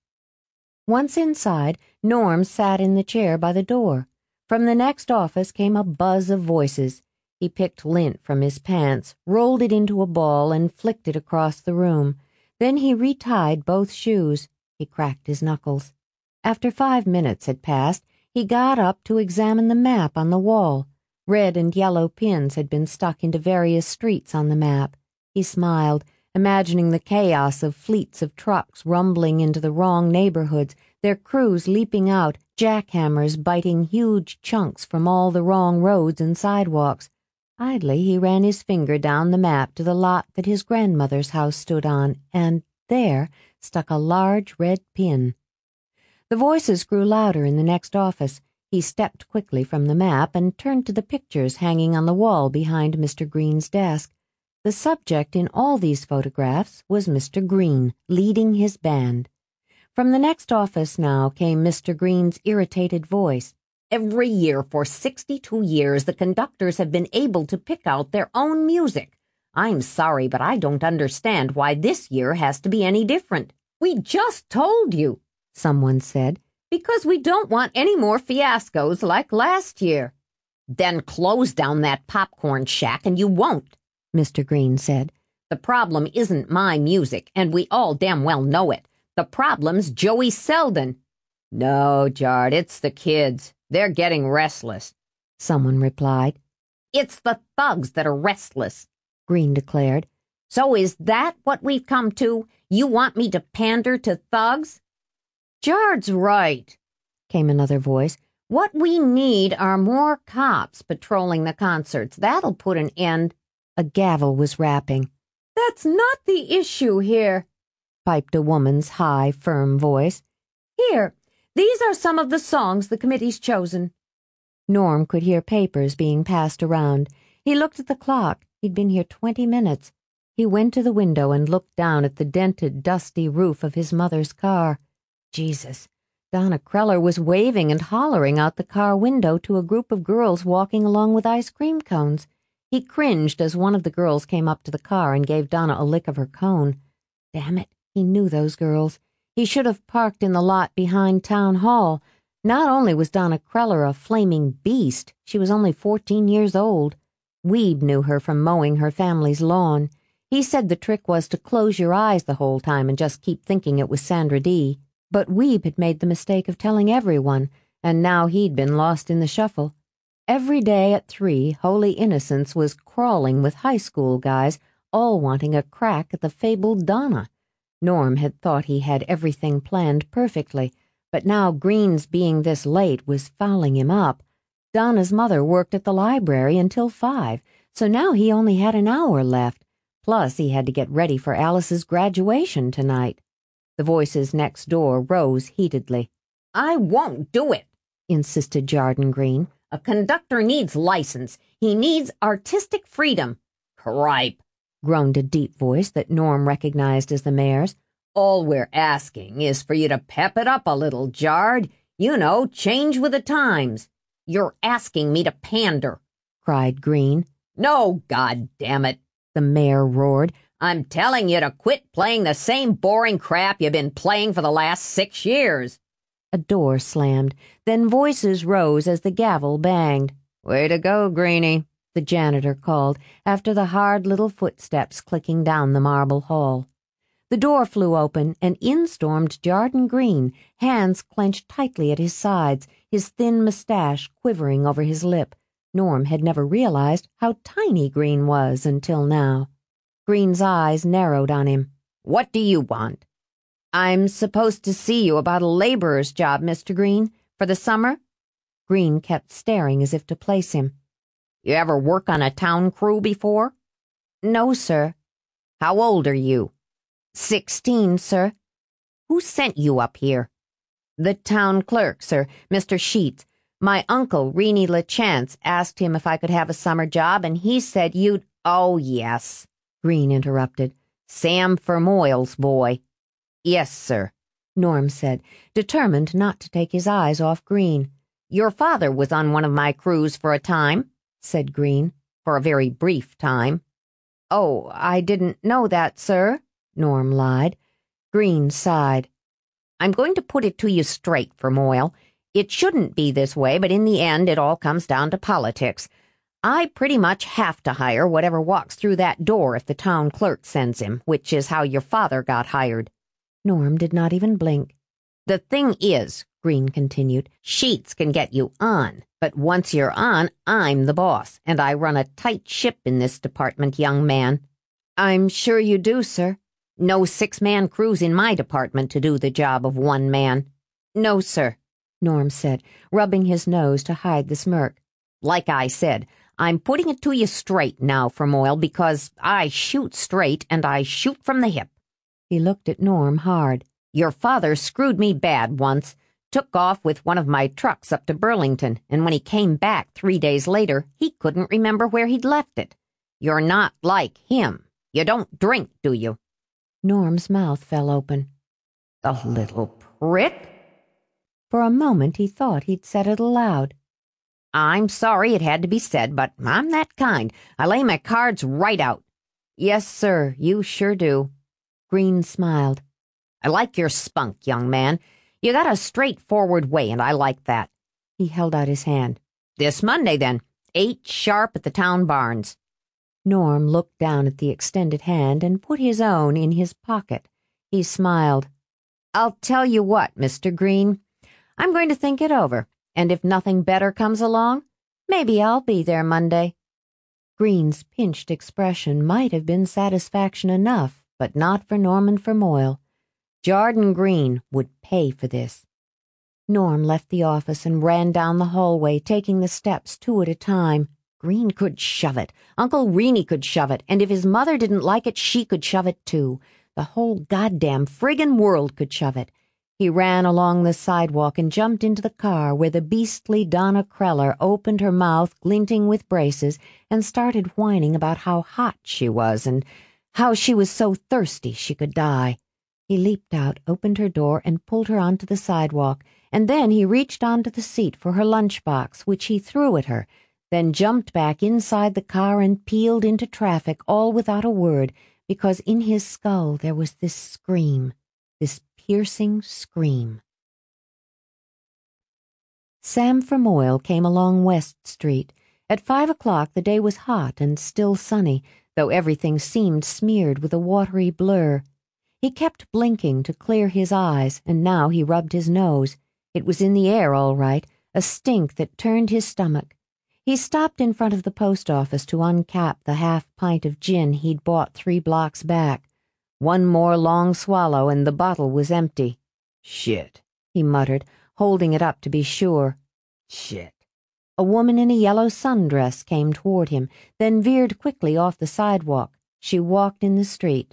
S1: Once inside, Norm sat in the chair by the door. From the next office came a buzz of voices. He picked lint from his pants, rolled it into a ball, and flicked it across the room. Then he retied both shoes. He cracked his knuckles. After five minutes had passed, he got up to examine the map on the wall. Red and yellow pins had been stuck into various streets on the map. He smiled, imagining the chaos of fleets of trucks rumbling into the wrong neighborhoods, their crews leaping out, jackhammers biting huge chunks from all the wrong roads and sidewalks. Idly he ran his finger down the map to the lot that his grandmother's house stood on, and there stuck a large red pin. The voices grew louder in the next office. He stepped quickly from the map and turned to the pictures hanging on the wall behind Mister Green's desk. The subject in all these photographs was Mister Green, leading his band. From the next office now came Mister Green's irritated voice.
S2: "Every year for sixty-two years, the conductors have been able to pick out their own music. I'm sorry, but I don't understand why this year has to be any different." "We just told you," someone said, "because we don't want any more fiascos like last year." "Then close down that popcorn shack and you won't," Mister Green said. "The problem isn't my music, and we all damn well know it. The problem's Joey Selden."
S3: "No, Jard, it's the kids. They're getting restless,"
S1: someone replied.
S2: "It's the thugs that are restless," Green declared. "So is that what we've come to? You want me to pander to thugs?"
S3: "Jard's right,"
S2: came another voice. "What we need are more cops patrolling the concerts. That'll put an end."
S1: A gavel was rapping.
S3: "That's not the issue here,"
S1: piped a woman's high, firm voice.
S3: "Here, these are some of the songs the committee's chosen."
S1: Norm could hear papers being passed around. He looked at the clock. He'd been here twenty minutes. He went to the window and looked down at the dented, dusty roof of his mother's car. Jesus, Donna Kreller was waving and hollering out the car window to a group of girls walking along with ice cream cones. He cringed as one of the girls came up to the car and gave Donna a lick of her cone. Damn it, he knew those girls. He should have parked in the lot behind Town Hall. Not only was Donna Kreller a flaming beast, she was only fourteen years old. Weeb knew her from mowing her family's lawn. He said the trick was to close your eyes the whole time and just keep thinking it was Sandra Dee. But Weeb had made the mistake of telling everyone, and now he'd been lost in the shuffle. Every day at three, Holy Innocents was crawling with high school guys, all wanting a crack at the fabled Donna. Norm had thought he had everything planned perfectly, but now Green's being this late was fouling him up. Donna's mother worked at the library until five, so now he only had an hour left. Plus, he had to get ready for Alice's graduation tonight. The voices next door rose heatedly.
S2: "I won't do it," insisted Jarden Green. "A conductor needs license. He needs artistic freedom." "Cripe,"
S1: groaned a deep voice that Norm recognized as the mayor's.
S3: "All we're asking is for you to pep it up a little, Jard. You know, change with the times."
S2: "You're asking me to pander,"
S1: cried Green.
S3: "No, goddammit,"
S1: the mayor roared.
S3: "I'm telling you to quit playing the same boring crap you've been playing for the last six years."
S1: A door slammed. Then voices rose as the gavel banged.
S3: "Way to go, Greenie,"
S1: the janitor called, after the hard little footsteps clicking down the marble hall. The door flew open, and in stormed Jarden Green, hands clenched tightly at his sides, his thin mustache quivering over his lip. Norm had never realized how tiny Green was until now. Green's eyes narrowed on him.
S2: "What do you want?"
S1: "I'm supposed to see you about a laborer's job, Mister Green, for the summer." Green kept staring as if to place him.
S2: "You ever work on a town crew before?"
S1: "No, sir."
S2: "How old are you?"
S1: Sixteen, sir."
S2: "Who sent you up here?"
S1: "The town clerk, sir, Mister Sheets. My uncle, Rennie LaChance, asked him if I could have a summer job, and he said you'd—"
S2: "Oh, yes,"
S1: Green interrupted.
S2: "Sam Fermoyle's boy."
S1: "Yes, sir," Norm said, determined not to take his eyes off Green.
S2: "Your father was on one of my crews for a time," said Green, "for a very brief time."
S1: "Oh, I didn't know that, sir," Norm lied. Green sighed.
S2: "I'm going to put it to you straight, Fermoyle. It shouldn't be this way, but in the end it all comes down to politics. I pretty much have to hire whatever walks through that door if the town clerk sends him, which is how your father got hired."
S1: Norm did not even blink.
S2: "The thing is," Green continued, "Sheets can get you on, but once you're on, I'm the boss, and I run a tight ship in this department, young man."
S1: "I'm sure you do, sir."
S2: "No six-man crews in my department to do the job of one man."
S1: "No, sir," Norm said, rubbing his nose to hide the smirk.
S2: "Like I said, I'm putting it to you straight now, Fermoyle, because I shoot straight and I shoot from the hip."
S1: He looked at Norm hard.
S2: "Your father screwed me bad once, took off with one of my trucks up to Burlington, and when he came back three days later, he couldn't remember where he'd left it. You're not like him. You don't drink, do you?"
S1: Norm's mouth fell open.
S2: "The little prick."
S1: For a moment he thought he'd said it aloud.
S2: "I'm sorry it had to be said, but I'm that kind. I lay my cards right out."
S1: "Yes, sir, you sure do." Green smiled.
S2: "I like your spunk, young man. You got a straightforward way, and I like that."
S1: He held out his hand.
S2: "This Monday, then. Eight sharp at the town barns."
S1: Norm looked down at the extended hand and put his own in his pocket. He smiled. "I'll tell you what, Mister Green. I'm going to think it over, and if nothing better comes along, maybe I'll be there Monday." Green's pinched expression might have been satisfaction enough, but not for Norman Fermoyle. Jarden Green would pay for this. Norm left the office and ran down the hallway, taking the steps two at a time. Green could shove it. Uncle Rennie could shove it, and if his mother didn't like it, she could shove it too. The whole goddamn friggin' world could shove it. He ran along the sidewalk and jumped into the car where the beastly Donna Kreller opened her mouth, glinting with braces, and started whining about how hot she was and How she was so thirsty she could die. He leaped out, opened her door, and pulled her onto the sidewalk, and then he reached onto the seat for her lunchbox, which he threw at her, then jumped back inside the car and peeled into traffic, all without a word, because in his skull there was this scream, this piercing scream. Sam Fermoyle came along West Street. At five o'clock the day was hot and still sunny, though everything seemed smeared with a watery blur. He kept blinking to clear his eyes, and now he rubbed his nose. It was in the air, all right, a stink that turned his stomach. He stopped in front of the post office to uncap the half pint of gin he'd bought three blocks back. One more long swallow and the bottle was empty.
S3: Shit,
S1: he muttered, holding it up to be sure.
S3: Shit.
S1: A woman in a yellow sundress came toward him, then veered quickly off the sidewalk. She walked in the street.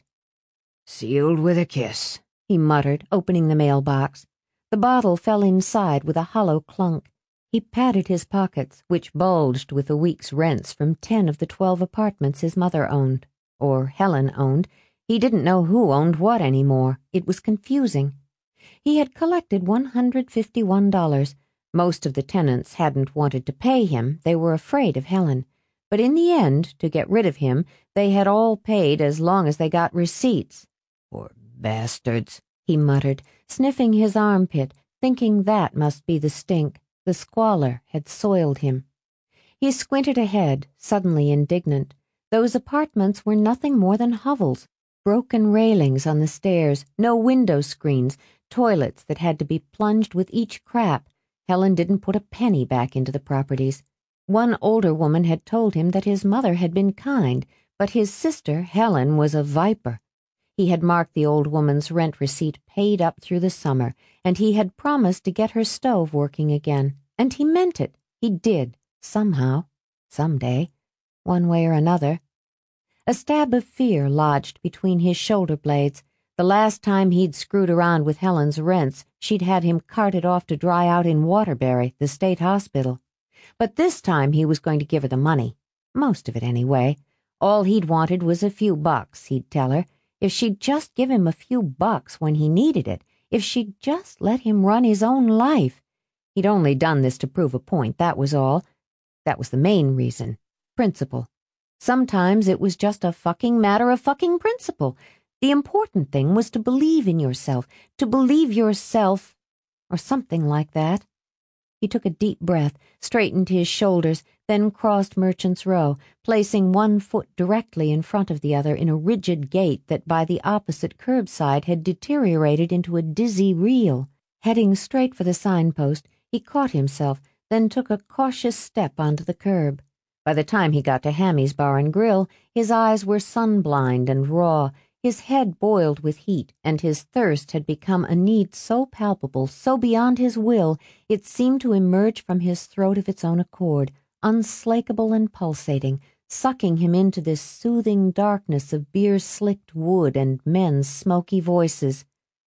S3: Sealed with a kiss,
S1: he muttered, opening the mailbox. The bottle fell inside with a hollow clunk. He patted his pockets, which bulged with a week's rents from ten of the twelve apartments his mother owned, or Helen owned. He didn't know who owned what anymore. It was confusing. He had collected one hundred fifty-one dollars. Most of the tenants hadn't wanted to pay him. They were afraid of Helen. But in the end, to get rid of him, they had all paid as long as they got receipts.
S3: Poor bastards,
S1: he muttered, sniffing his armpit, thinking that must be the stink. The squalor had soiled him. He squinted ahead, suddenly indignant. Those apartments were nothing more than hovels, broken railings on the stairs, no window screens, toilets that had to be plunged with each crap. Helen didn't put a penny back into the properties. One older woman had told him that his mother had been kind, but his sister, Helen, was a viper. He had marked the old woman's rent receipt paid up through the summer, and he had promised to get her stove working again. And he meant it. He did, somehow, someday, one way or another. A stab of fear lodged between his shoulder blades. The last time he'd screwed around with Helen's rents, she'd had him carted off to dry out in Waterbury, the state hospital. But this time he was going to give her the money. Most of it, anyway. All he'd wanted was a few bucks, he'd tell her. If she'd just give him a few bucks when he needed it, if she'd just let him run his own life. He'd only done this to prove a point, that was all. That was the main reason. Principle. Sometimes it was just a fucking matter of fucking principle. The important thing was to believe in yourself, to believe yourself, or something like that. He took a deep breath, straightened his shoulders, then crossed Merchant's Row, placing one foot directly in front of the other in a rigid gait that by the opposite curbside had deteriorated into a dizzy reel. Heading straight for the signpost, he caught himself, then took a cautious step onto the curb. By the time he got to Hammy's Bar and Grill, his eyes were sun-blind and raw, his head boiled with heat, and his thirst had become a need so palpable, so beyond his will, it seemed to emerge from his throat of its own accord, unslakable and pulsating, sucking him into this soothing darkness of beer-slicked wood and men's smoky voices.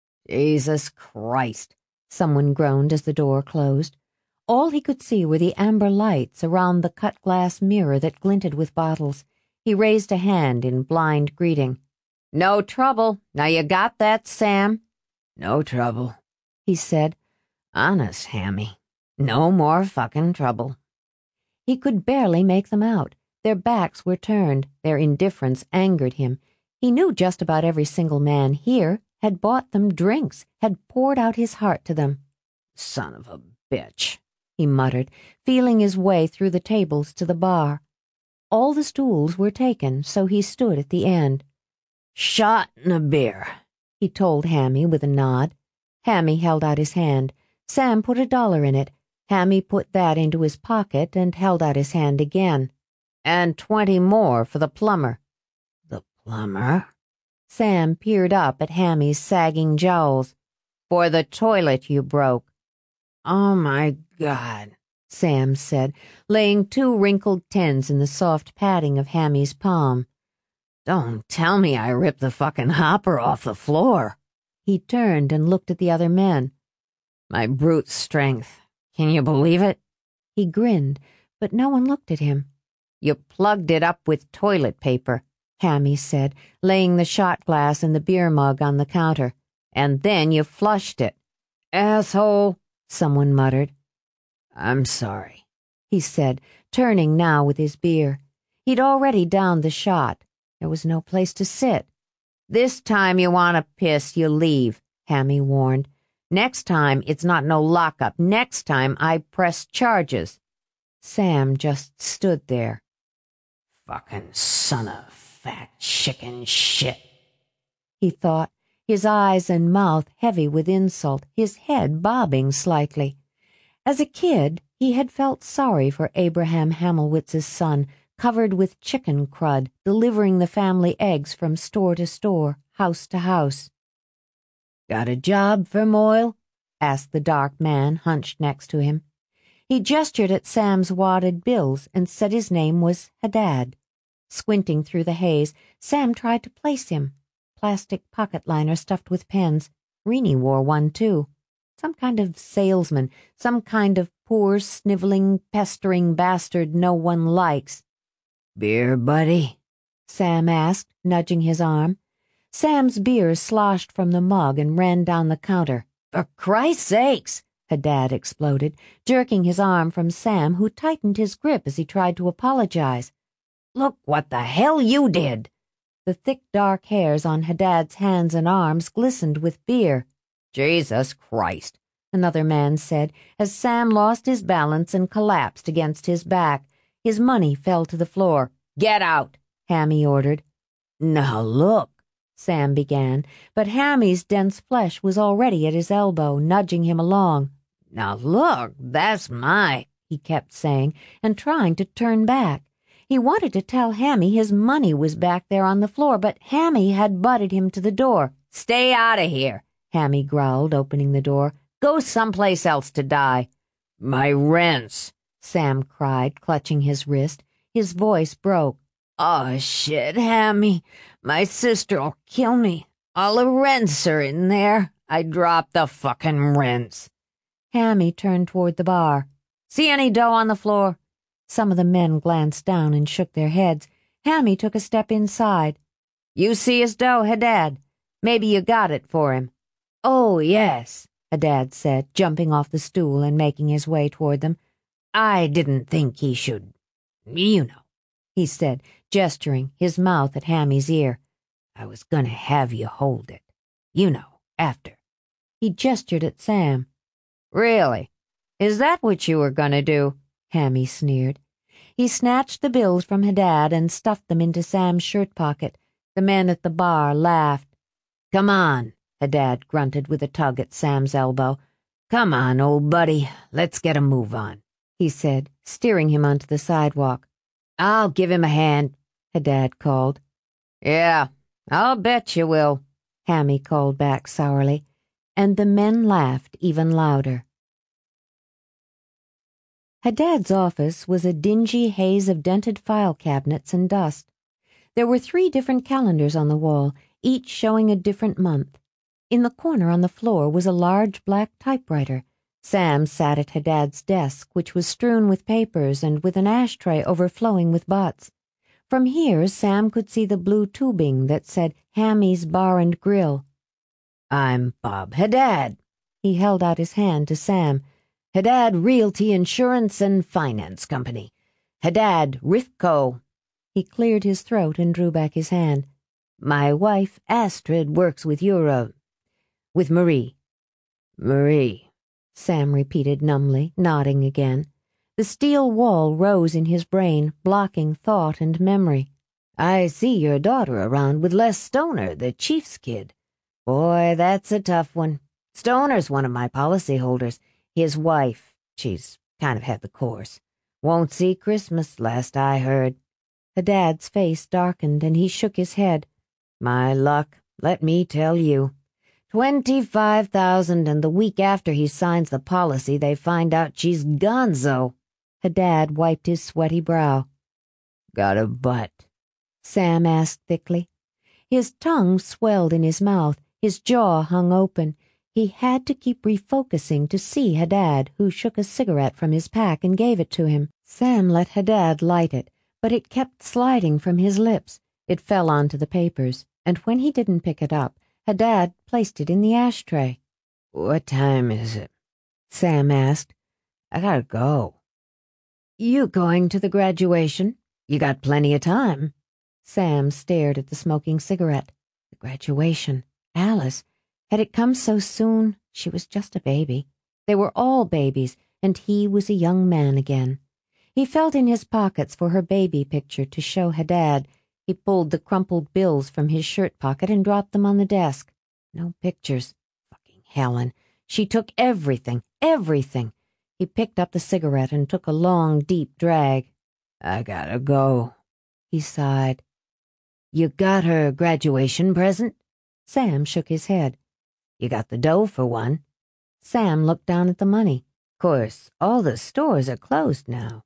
S3: Jesus Christ,
S1: someone groaned as the door closed. All he could see were the amber lights around the cut-glass mirror that glinted with bottles. He raised a hand in blind greeting.
S2: No trouble. Now you got that, Sam?
S3: No trouble,
S1: he said.
S3: Honest, Hammy. No more fucking trouble.
S1: He could barely make them out. Their backs were turned. Their indifference angered him. He knew just about every single man here, had bought them drinks, had poured out his heart to them.
S3: Son of a bitch,
S1: he muttered, feeling his way through the tables to the bar. All the stools were taken, so he stood at the end.
S3: Shot and a beer,
S1: he told Hammy with a nod. Hammy held out his hand. Sam put a dollar in it. Hammy put that into his pocket and held out his hand again.
S2: And twenty more for the plumber.
S3: The plumber?
S1: Sam peered up at Hammy's sagging jowls.
S2: For the toilet you broke.
S3: Oh, my God,
S1: Sam said, laying two wrinkled tens in the soft padding of Hammy's palm.
S3: Don't tell me I ripped the fucking hopper off the floor.
S1: He turned and looked at the other men.
S3: My brute strength. Can you believe it?
S1: He grinned, but no one looked at him.
S2: You plugged it up with toilet paper.
S1: Hammy said, laying the shot glass and the beer mug on the counter.
S3: And then you flushed it. Asshole, someone muttered.
S1: I'm sorry, he said, turning now with his beer. He'd already downed the shot. There was no place to sit.
S3: This time you want to piss, you leave, Hammy warned. Next time it's not no lockup. Next time I press charges.
S1: Sam just stood there.
S4: Fucking son of fat chicken shit,
S1: he thought, his eyes and mouth heavy with insult, his head bobbing slightly. As a kid, he had felt sorry for Abraham Hamelwitz's son, covered with chicken crud, delivering the family eggs from store to store, house to house.
S3: Got a job for Moyle?
S1: Asked the dark man hunched next to him. He gestured at Sam's wadded bills and said his name was Haddad. Squinting through the haze, Sam tried to place him. Plastic pocket liner stuffed with pens. Rennie wore one, too. Some kind of salesman, some kind of poor, sniveling, pestering bastard no one likes.
S4: Beer, buddy?
S1: Sam asked, nudging his arm. Sam's beer sloshed from the mug and ran down the counter.
S3: For Christ's sakes,
S1: Haddad exploded, jerking his arm from Sam, who tightened his grip as he tried to apologize.
S3: Look what the hell you did!
S1: The thick dark hairs on Haddad's hands and arms glistened with beer.
S3: Jesus Christ,
S1: another man said, as Sam lost his balance and collapsed against his back. His money fell to the floor.
S3: Get out,
S1: Hammy ordered.
S3: Now look,
S1: Sam began, but Hammy's dense flesh was already at his elbow, nudging him along.
S3: Now look, that's my,
S1: he kept saying, and trying to turn back. He wanted to tell Hammy his money was back there on the floor, but Hammy had butted him to the door.
S3: Stay out of here,
S1: Hammy growled, opening the door.
S3: Go someplace else to die.
S4: My rents,
S1: Sam cried, clutching his wrist. His voice broke.
S3: Oh, shit, Hammy. My sister'll kill me. All the rents are in there. I dropped the fucking rents.
S1: Hammy turned toward the bar.
S3: See any dough on the floor?
S1: Some of the men glanced down and shook their heads. Hammy took a step inside.
S3: You see his dough, Haddad? Maybe you got it for him.
S1: Oh, yes, Haddad said, jumping off the stool and making his way toward them.
S4: I didn't think he should, you know,
S1: he said, gesturing, his mouth at Hammy's ear.
S4: I was gonna have you hold it. You know, after.
S1: He gestured at Sam.
S3: Really? Is that what you were gonna do?
S1: Hammy sneered. He snatched the bills from Haddad and stuffed them into Sam's shirt pocket. The men at the bar laughed.
S4: Come on,
S1: Haddad grunted with a tug at Sam's elbow.
S4: Come on, old buddy, let's get a move on,
S1: he said, steering him onto the sidewalk.
S4: I'll give him a hand,
S1: Haddad called.
S3: Yeah, I'll bet you will,
S1: Hammy called back sourly, and the men laughed even louder. Haddad's office was a dingy haze of dented file cabinets and dust. There were three different calendars on the wall, each showing a different month. In the corner on the floor was a large black typewriter. Sam sat at Haddad's desk, which was strewn with papers and with an ashtray overflowing with butts. From here, Sam could see the blue tubing that said Hammy's Bar and Grill.
S4: I'm Bob Haddad.
S1: He held out his hand to Sam.
S4: Haddad Realty Insurance and Finance Company. Haddad Rifco.
S1: He cleared his throat and drew back his hand.
S4: My wife, Astrid, works with your, uh, with Marie. Marie,
S1: Sam repeated numbly, nodding again. The steel wall rose in his brain, blocking thought and memory.
S4: I see your daughter around with Les Stoner, the chief's kid. Boy, that's a tough one. Stoner's one of my policyholders. His wife, she's kind of had the course. Won't see Christmas, last I heard.
S1: Haddad's face darkened and he shook his head.
S4: My luck, let me tell you. Twenty-five thousand, and the week after he signs the policy, they find out she's gonzo.
S1: Haddad wiped his sweaty brow.
S4: Got a butt?
S1: Sam asked thickly. His tongue swelled in his mouth, his jaw hung open. He had to keep refocusing to see Haddad, who shook a cigarette from his pack and gave it to him. Sam let Haddad light it, but it kept sliding from his lips. It fell onto the papers, and when he didn't pick it up, Haddad placed it in the ashtray.
S4: "What time is it?" Sam asked. "I gotta go." "You going to the graduation? You got plenty of time."
S1: Sam stared at the smoking cigarette. The graduation. Alice. Had it come so soon? She was just a baby. They were all babies, and he was a young man again. He felt in his pockets for her baby picture to show Haddad. He pulled the crumpled bills from his shirt pocket and dropped them on the desk. No pictures. Fucking Helen. She took everything, everything. He picked up the cigarette and took a long, deep drag.
S4: "I gotta go," he sighed. "You got her graduation present?"
S1: Sam shook his head.
S4: "You got the dough for one?"
S1: Sam looked down at the money.
S4: "Course, all the stores are closed now."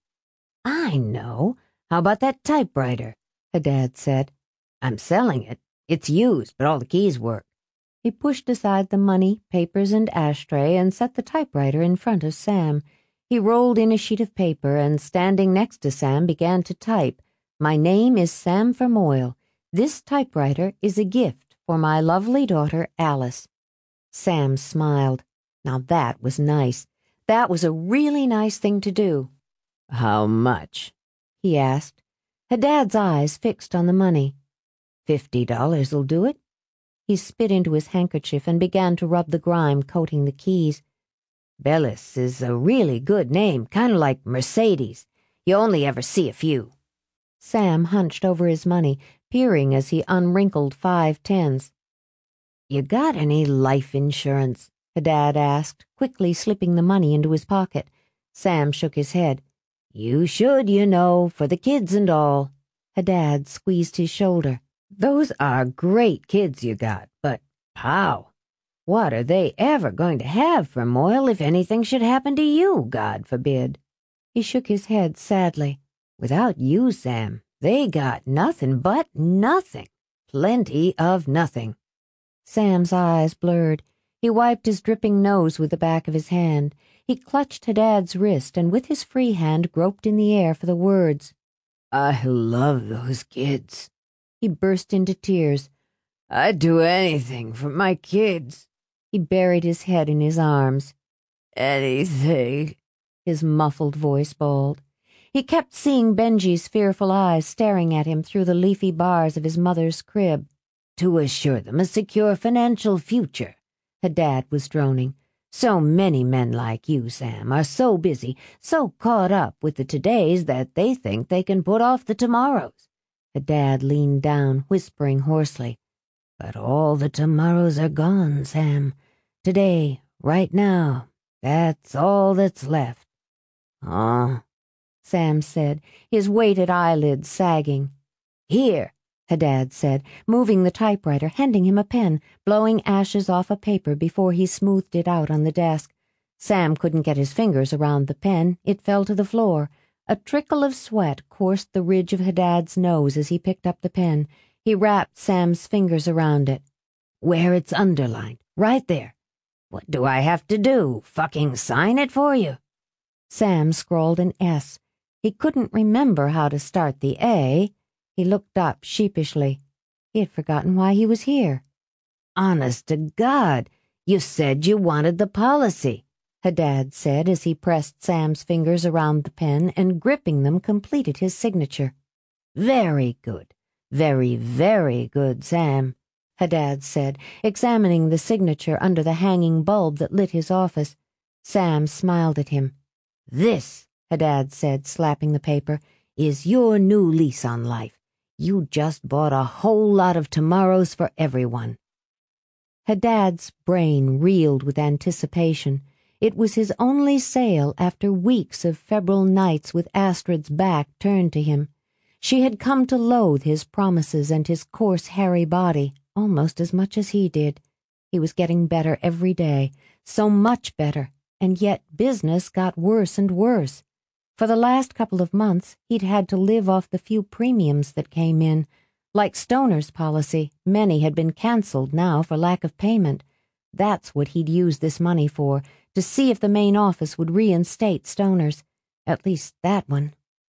S4: "I know. How about that typewriter?" Haddad said. "I'm selling it. It's used, but all the keys work."
S1: He pushed aside the money, papers, and ashtray and set the typewriter in front of Sam. He rolled in a sheet of paper and, standing next to Sam, began to type. "My name is Sam Fermoyle. This typewriter is a gift for my lovely daughter, Alice." Sam smiled. Now that was nice. That was a really nice thing to do.
S4: "How much?"
S1: he asked. Haddad's eyes fixed on the money.
S4: Fifty dollars'll do it."
S1: He spit into his handkerchief and began to rub the grime coating the keys.
S4: "Bellis is a really good name, kind of like Mercedes. You only ever see a few."
S1: Sam hunched over his money, peering as he unwrinkled five tens.
S4: "You got any life insurance?"
S1: Haddad asked, quickly slipping the money into his pocket. Sam shook his head.
S4: "You should, you know, for the kids and all."
S1: Haddad squeezed his shoulder.
S4: "Those are great kids you got, but how? What are they ever going to have for Moyle if anything should happen to you, God forbid?"
S1: He shook his head sadly.
S4: "Without you, Sam, they got nothing but nothing. Plenty of nothing."
S1: Sam's eyes blurred. He wiped his dripping nose with the back of his hand. He clutched Haddad's wrist and with his free hand groped in the air for the words.
S4: "I love those kids."
S1: He burst into tears.
S4: "I'd do anything for my kids."
S1: He buried his head in his arms.
S4: "Anything,"
S1: his muffled voice bawled. He kept seeing Benji's fearful eyes staring at him through the leafy bars of his mother's crib.
S4: "To assure them a secure financial future," Haddad was droning. "So many men like you, Sam, are so busy, so caught up with the todays that they think they can put off the tomorrows."
S1: Haddad leaned down, whispering hoarsely.
S4: "But all the tomorrows are gone, Sam. Today, right now, that's all that's left."
S1: "Huh?" Sam said, his weighted eyelids sagging.
S4: "Here,"
S1: Haddad said, moving the typewriter, handing him a pen, blowing ashes off a paper before he smoothed it out on the desk. Sam couldn't get his fingers around the pen. It fell to the floor. A trickle of sweat coursed the ridge of Haddad's nose as he picked up the pen. He wrapped Sam's fingers around it.
S4: "Where it's underlined, right there. What do I have to do? Fucking sign it for you?"
S1: Sam scrawled an S. He couldn't remember how to start the A. He looked up sheepishly. He had forgotten why he was here.
S4: "Honest to God, you said you wanted the policy,"
S1: Haddad said as he pressed Sam's fingers around the pen and, gripping them, completed his signature.
S4: "Very good. Very, very good, Sam,"
S1: Haddad said, examining the signature under the hanging bulb that lit his office. Sam smiled at him.
S4: "This," Haddad said, slapping the paper, "is your new lease on life. You just bought a whole lot of tomorrows for everyone."
S1: Haddad's brain reeled with anticipation. It was his only sale after weeks of febrile nights with Astrid's back turned to him. She had come to loathe his promises and his coarse, hairy body almost as much as he did. He was getting better every day, so much better, and yet business got worse and worse. For the last couple of months, he'd had to live off the few premiums that came in. Like Stoner's policy, many had been canceled now for lack of payment. That's what he'd use this money for, to see if the main office would reinstate Stoner's. At least that one.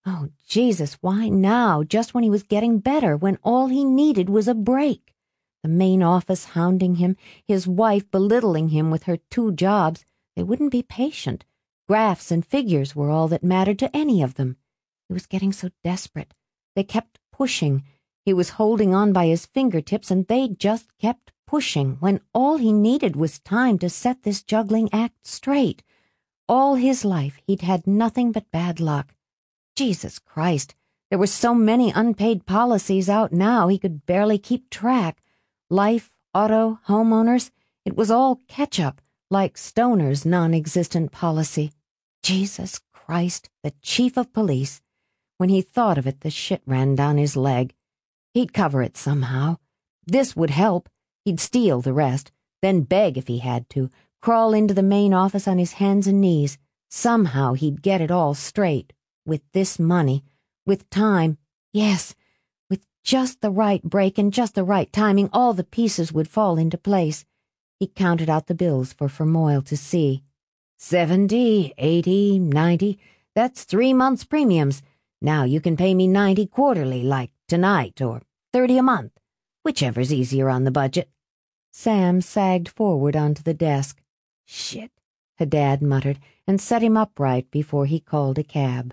S4: Oh, Jesus, why now, just when he was getting better, when all he needed was a break? The main office hounding him, his wife belittling him with her two jobs. They wouldn't be patient. Graphs and figures were all that mattered to any of them. He was getting so desperate. They kept pushing. He was holding on by his fingertips, and they just kept pushing, when all he needed was time to set this juggling act straight. All his life he'd had nothing but bad luck. Jesus Christ, there were so many unpaid policies out now he could barely keep track. Life, auto, homeowners, it was all catch-up, like Stoner's non-existent policy. Jesus Christ, the chief of police. When he thought of it, the shit ran down his leg. He'd cover it somehow. This would help. He'd steal the rest, then beg if he had to, crawl into the main office on his hands and knees. Somehow he'd get it all straight. With this money, with time, yes, with just the right break and just the right timing, all the pieces would fall into place. He counted out the bills for Fermoil to see. Seventy, eighty, ninety, that's three months' premiums. Now you can pay me ninety quarterly, like tonight, or thirty a month, whichever's easier on the budget. Sam sagged forward onto the desk. Shit, Haddad muttered, and set him upright before he called a cab.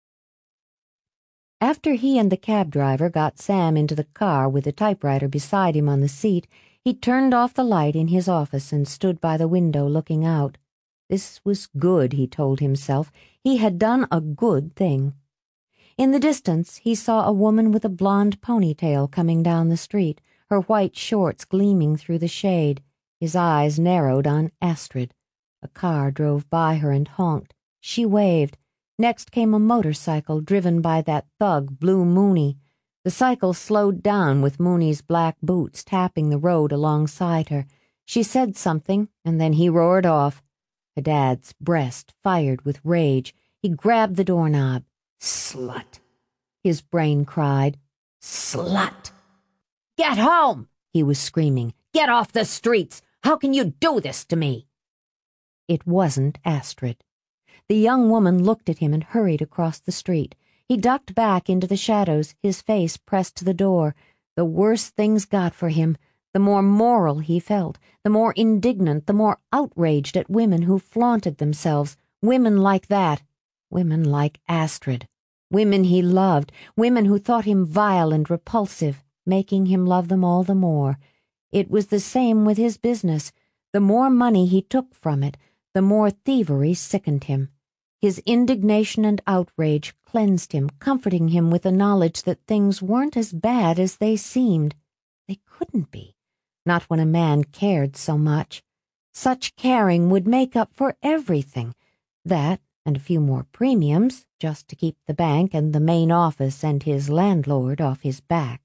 S4: After he and the cab driver got Sam into the car with the typewriter beside him on the seat, he turned off the light in his office and stood by the window looking out. This was good, he told himself. He had done a good thing. In the distance, he saw a woman with a blonde ponytail coming down the street, her white shorts gleaming through the shade. His eyes narrowed on Astrid. A car drove by her and honked. She waved. Next came a motorcycle driven by that thug, Blue Mooney. The cycle slowed down with Mooney's black boots tapping the road alongside her. She said something, and then he roared off. Haddad's breast fired with rage. He grabbed the doorknob. Slut! His brain cried. Slut!
S2: Get home,
S4: he was screaming.
S2: Get off the streets. How can you do this to me?
S4: It wasn't Astrid. The young woman looked at him and hurried across the street. He ducked back into the shadows, his face pressed to the door. The worse things got for him, the more moral he felt, the more indignant, the more outraged at women who flaunted themselves, women like that, women like Astrid, women he loved, women who thought him vile and repulsive, making him love them all the more. It was the same with his business. The more money he took from it, the more thievery sickened him. His indignation and outrage cleansed him, comforting him with the knowledge that things weren't as bad as they seemed. They couldn't be, not when a man cared so much. Such caring would make up for everything. That, and a few more premiums, just to keep the bank and the main office and his landlord off his back.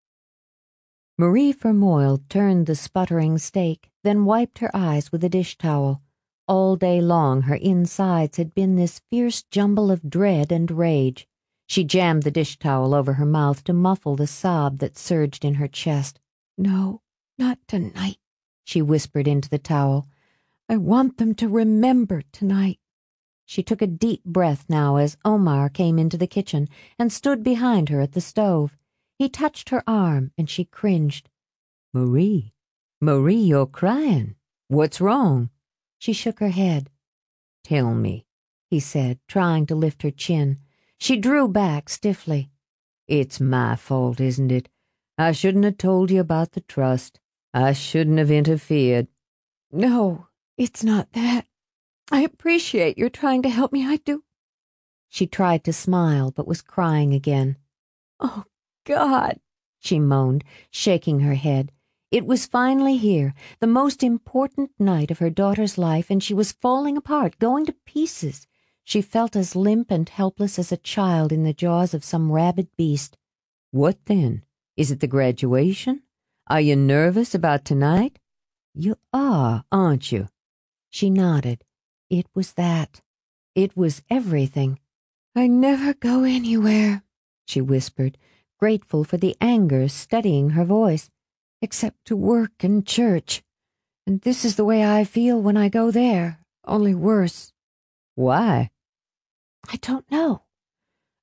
S4: Marie Fermoil turned the sputtering steak, then wiped her eyes with a dish towel. All day long her insides had been this fierce jumble of dread and rage. She jammed the dish towel over her mouth to muffle the sob that surged in her chest. No, not tonight, she whispered into the towel. I want them to remember tonight. She took a deep breath now as Omar came into the kitchen and stood behind her at the stove. He touched her arm and she cringed. Marie, Marie, you're crying. What's wrong? She shook her head. Tell me, he said, trying to lift her chin. She drew back stiffly. It's my fault, isn't it? I shouldn't have told you about the trust. I shouldn't have interfered. No, it's not that. I appreciate your trying to help me, I do. She tried to smile, but was crying again. Oh, God, she moaned, shaking her head. It was finally here, the most important night of her daughter's life, and she was falling apart, going to pieces. She felt as limp and helpless as a child in the jaws of some rabid beast. What then? Is it the graduation? Are you nervous about tonight? You are, aren't you? She nodded. It was that. It was everything. I never go anywhere, she whispered, grateful for the anger steadying her voice, except to work and church. And this is the way I feel when I go there, only worse. Why? I don't know.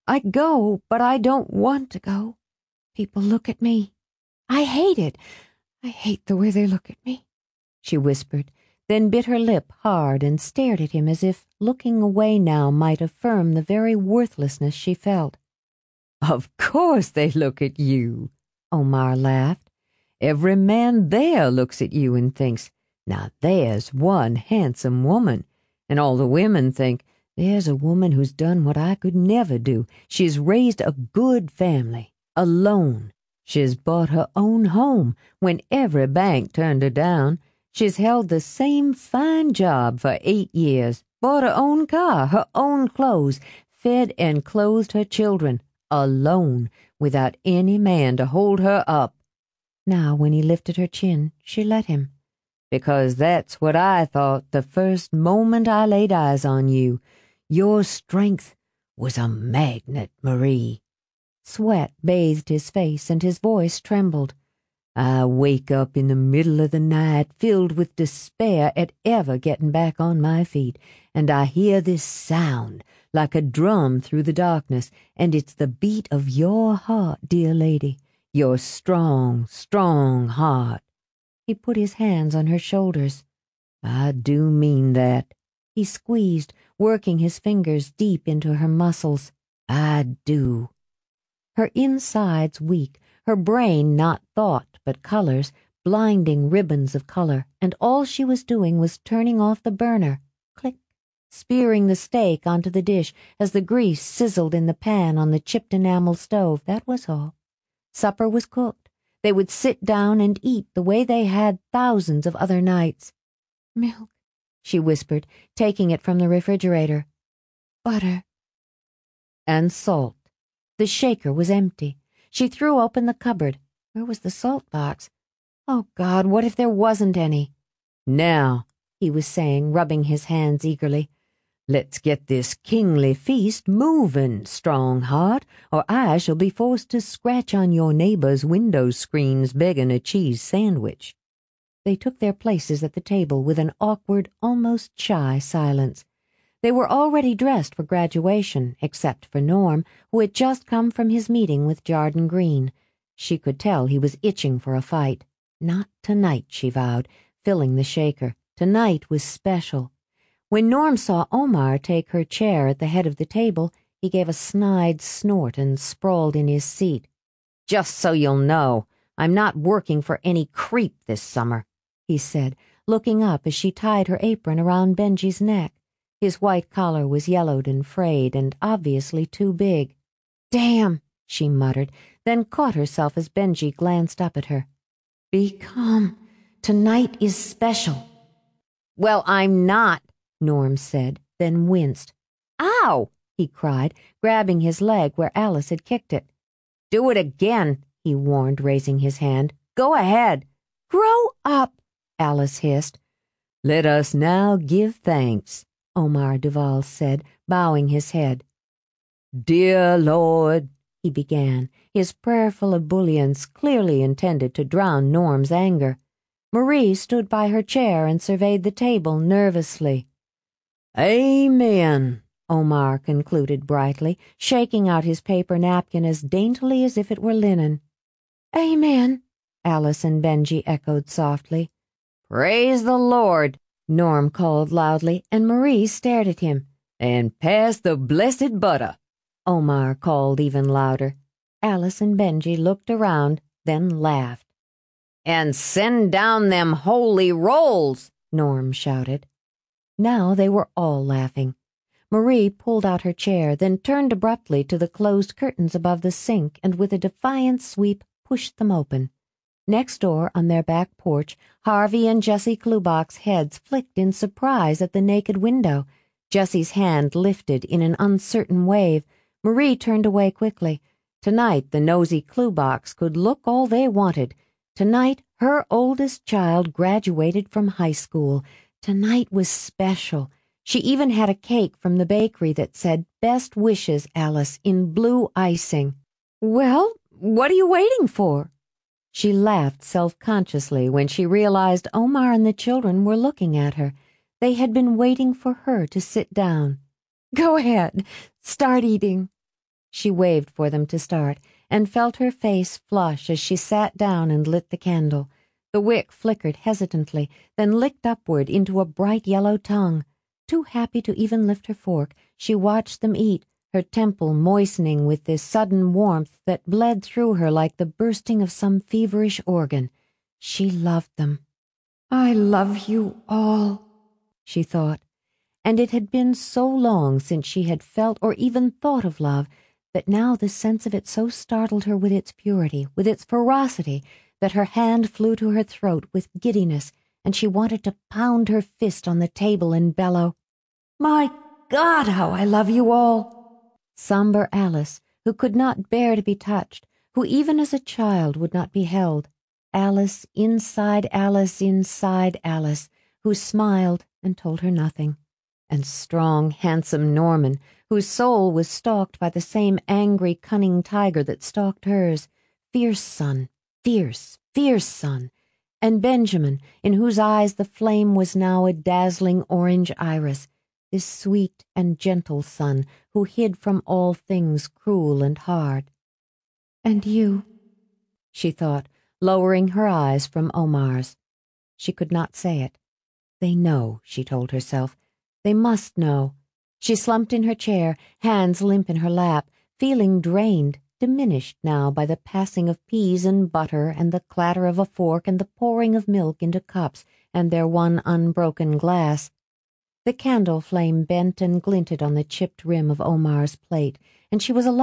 S4: I go, but I don't want to go. People look at me. I hate it. I hate the way they look at me," she whispered, then bit her lip hard and stared at him as if looking away now might affirm the very worthlessness she felt.
S3: "Of course they look at you," Omar laughed. "Every man there looks at you and thinks, 'Now there's one handsome woman,' and all the women think, 'There's a woman who's done what I could never do. She's raised a good family, alone. She's bought her own home when every bank turned her down. She's held the same fine job for eight years, bought her own car, her own clothes, fed and clothed her children, alone, without any man to hold her up.'"
S4: Now, when he lifted her chin, she let him.
S3: "Because that's what I thought the first moment I laid eyes on you. Your strength was a magnet, Marie."
S4: Sweat bathed his face and his voice trembled.
S3: "I wake up in the middle of the night filled with despair at ever getting back on my feet, and I hear this sound like a drum through the darkness, and it's the beat of your heart, dear lady, your strong, strong heart."
S4: He put his hands on her shoulders.
S3: "I do mean that,"
S4: he squeezed, working his fingers deep into her muscles.
S3: "I do."
S4: Her insides weak, her brain not thought but colors, blinding ribbons of color, and all she was doing was turning off the burner, click, spearing the steak onto the dish as the grease sizzled in the pan on the chipped enamel stove. That was all. Supper was cooked. They would sit down and eat the way they had thousands of other nights. "Milk," she whispered, taking it from the refrigerator. "Butter."
S3: "And salt."
S4: The shaker was empty. She threw open the cupboard. Where was the salt box? Oh, God, what if there wasn't any?
S3: "Now,"
S4: he was saying, rubbing his hands eagerly,
S3: "let's get this kingly feast moving, strong heart, or I shall be forced to scratch on your neighbor's window screens begging a cheese sandwich."
S4: They took their places at the table with an awkward, almost shy silence. They were already dressed for graduation, except for Norm, who had just come from his meeting with Jarden Green. She could tell he was itching for a fight. Not tonight, she vowed, filling the shaker. Tonight was special. When Norm saw Omar take her chair at the head of the table, he gave a snide snort and sprawled in his seat.
S2: "Just so you'll know, I'm not working for any creep this summer,"
S4: he said, looking up as she tied her apron around Benji's neck. His white collar was yellowed and frayed and obviously too big. "Damn," she muttered, then caught herself as Benji glanced up at her. "Be calm. Tonight is special."
S2: "Well, I'm not,"
S4: Norm said, then winced.
S2: "Ow!"
S4: he cried, grabbing his leg where Alice had kicked it.
S2: "Do it again," he warned, raising his hand. "Go ahead."
S4: "Grow up," Alice hissed.
S3: "Let us now give thanks,"
S4: Omar Duval said, bowing his head.
S3: "Dear Lord,"
S4: he began, his prayerful ebullience clearly intended to drown Norm's anger. Marie stood by her chair and surveyed the table nervously.
S3: "Amen,"
S4: Omar concluded brightly, shaking out his paper napkin as daintily as if it were linen. "Amen," Alice and Benji echoed softly.
S2: "Praise the Lord,"
S4: Norm called loudly, and Marie stared at him.
S3: "And pass the blessed butter,"
S4: Omar called even louder. Alice and Benji looked around, then laughed.
S2: "And send down them holy rolls,"
S4: Norm shouted. Now they were all laughing. Marie pulled out her chair, then turned abruptly to the closed curtains above the sink and with a defiant sweep pushed them open. Next door, on their back porch, Harvey and Jessie Klubak's heads flicked in surprise at the naked window. Jessie's hand lifted in an uncertain wave. Marie turned away quickly. Tonight the nosy Klubaks could look all they wanted. Tonight her oldest child graduated from high school. Tonight was special. She even had a cake from the bakery that said, "Best wishes, Alice," in blue icing. "Well, what are you waiting for?" She laughed self-consciously when she realized Omar and the children were looking at her. They had been waiting for her to sit down. "Go ahead, start eating."
S1: She waved for them to start, and felt her face flush as she sat down and lit the candle. The wick flickered hesitantly, then licked upward into a bright yellow tongue. Too happy to even lift her fork, she watched them eat, her temple moistening with this sudden warmth that bled through her like the bursting of some feverish organ. She loved them. "I love you all," she thought, and it had been so long since she had felt or even thought of love that now the sense of it so startled her with its purity, with its ferocity, that her hand flew to her throat with giddiness, and she wanted to pound her fist on the table and bellow, "My God, how I love you all!" Somber Alice, who could not bear to be touched, who even as a child would not be held, Alice inside Alice inside Alice, who smiled and told her nothing, and strong, handsome Norman, whose soul was stalked by the same angry, cunning tiger that stalked hers, fierce son, fierce, fierce son, and Benjamin, in whose eyes the flame was now a dazzling orange iris, this sweet and gentle son who hid from all things cruel and hard. "And you," she thought, lowering her eyes from Omar's. She could not say it. They know, she told herself. They must know. She slumped in her chair, hands limp in her lap, feeling drained, diminished now by the passing of peas and butter and the clatter of a fork and the pouring of milk into cups and their one unbroken glass. The candle flame bent and glinted on the chipped rim of Omar's plate, and she was alive.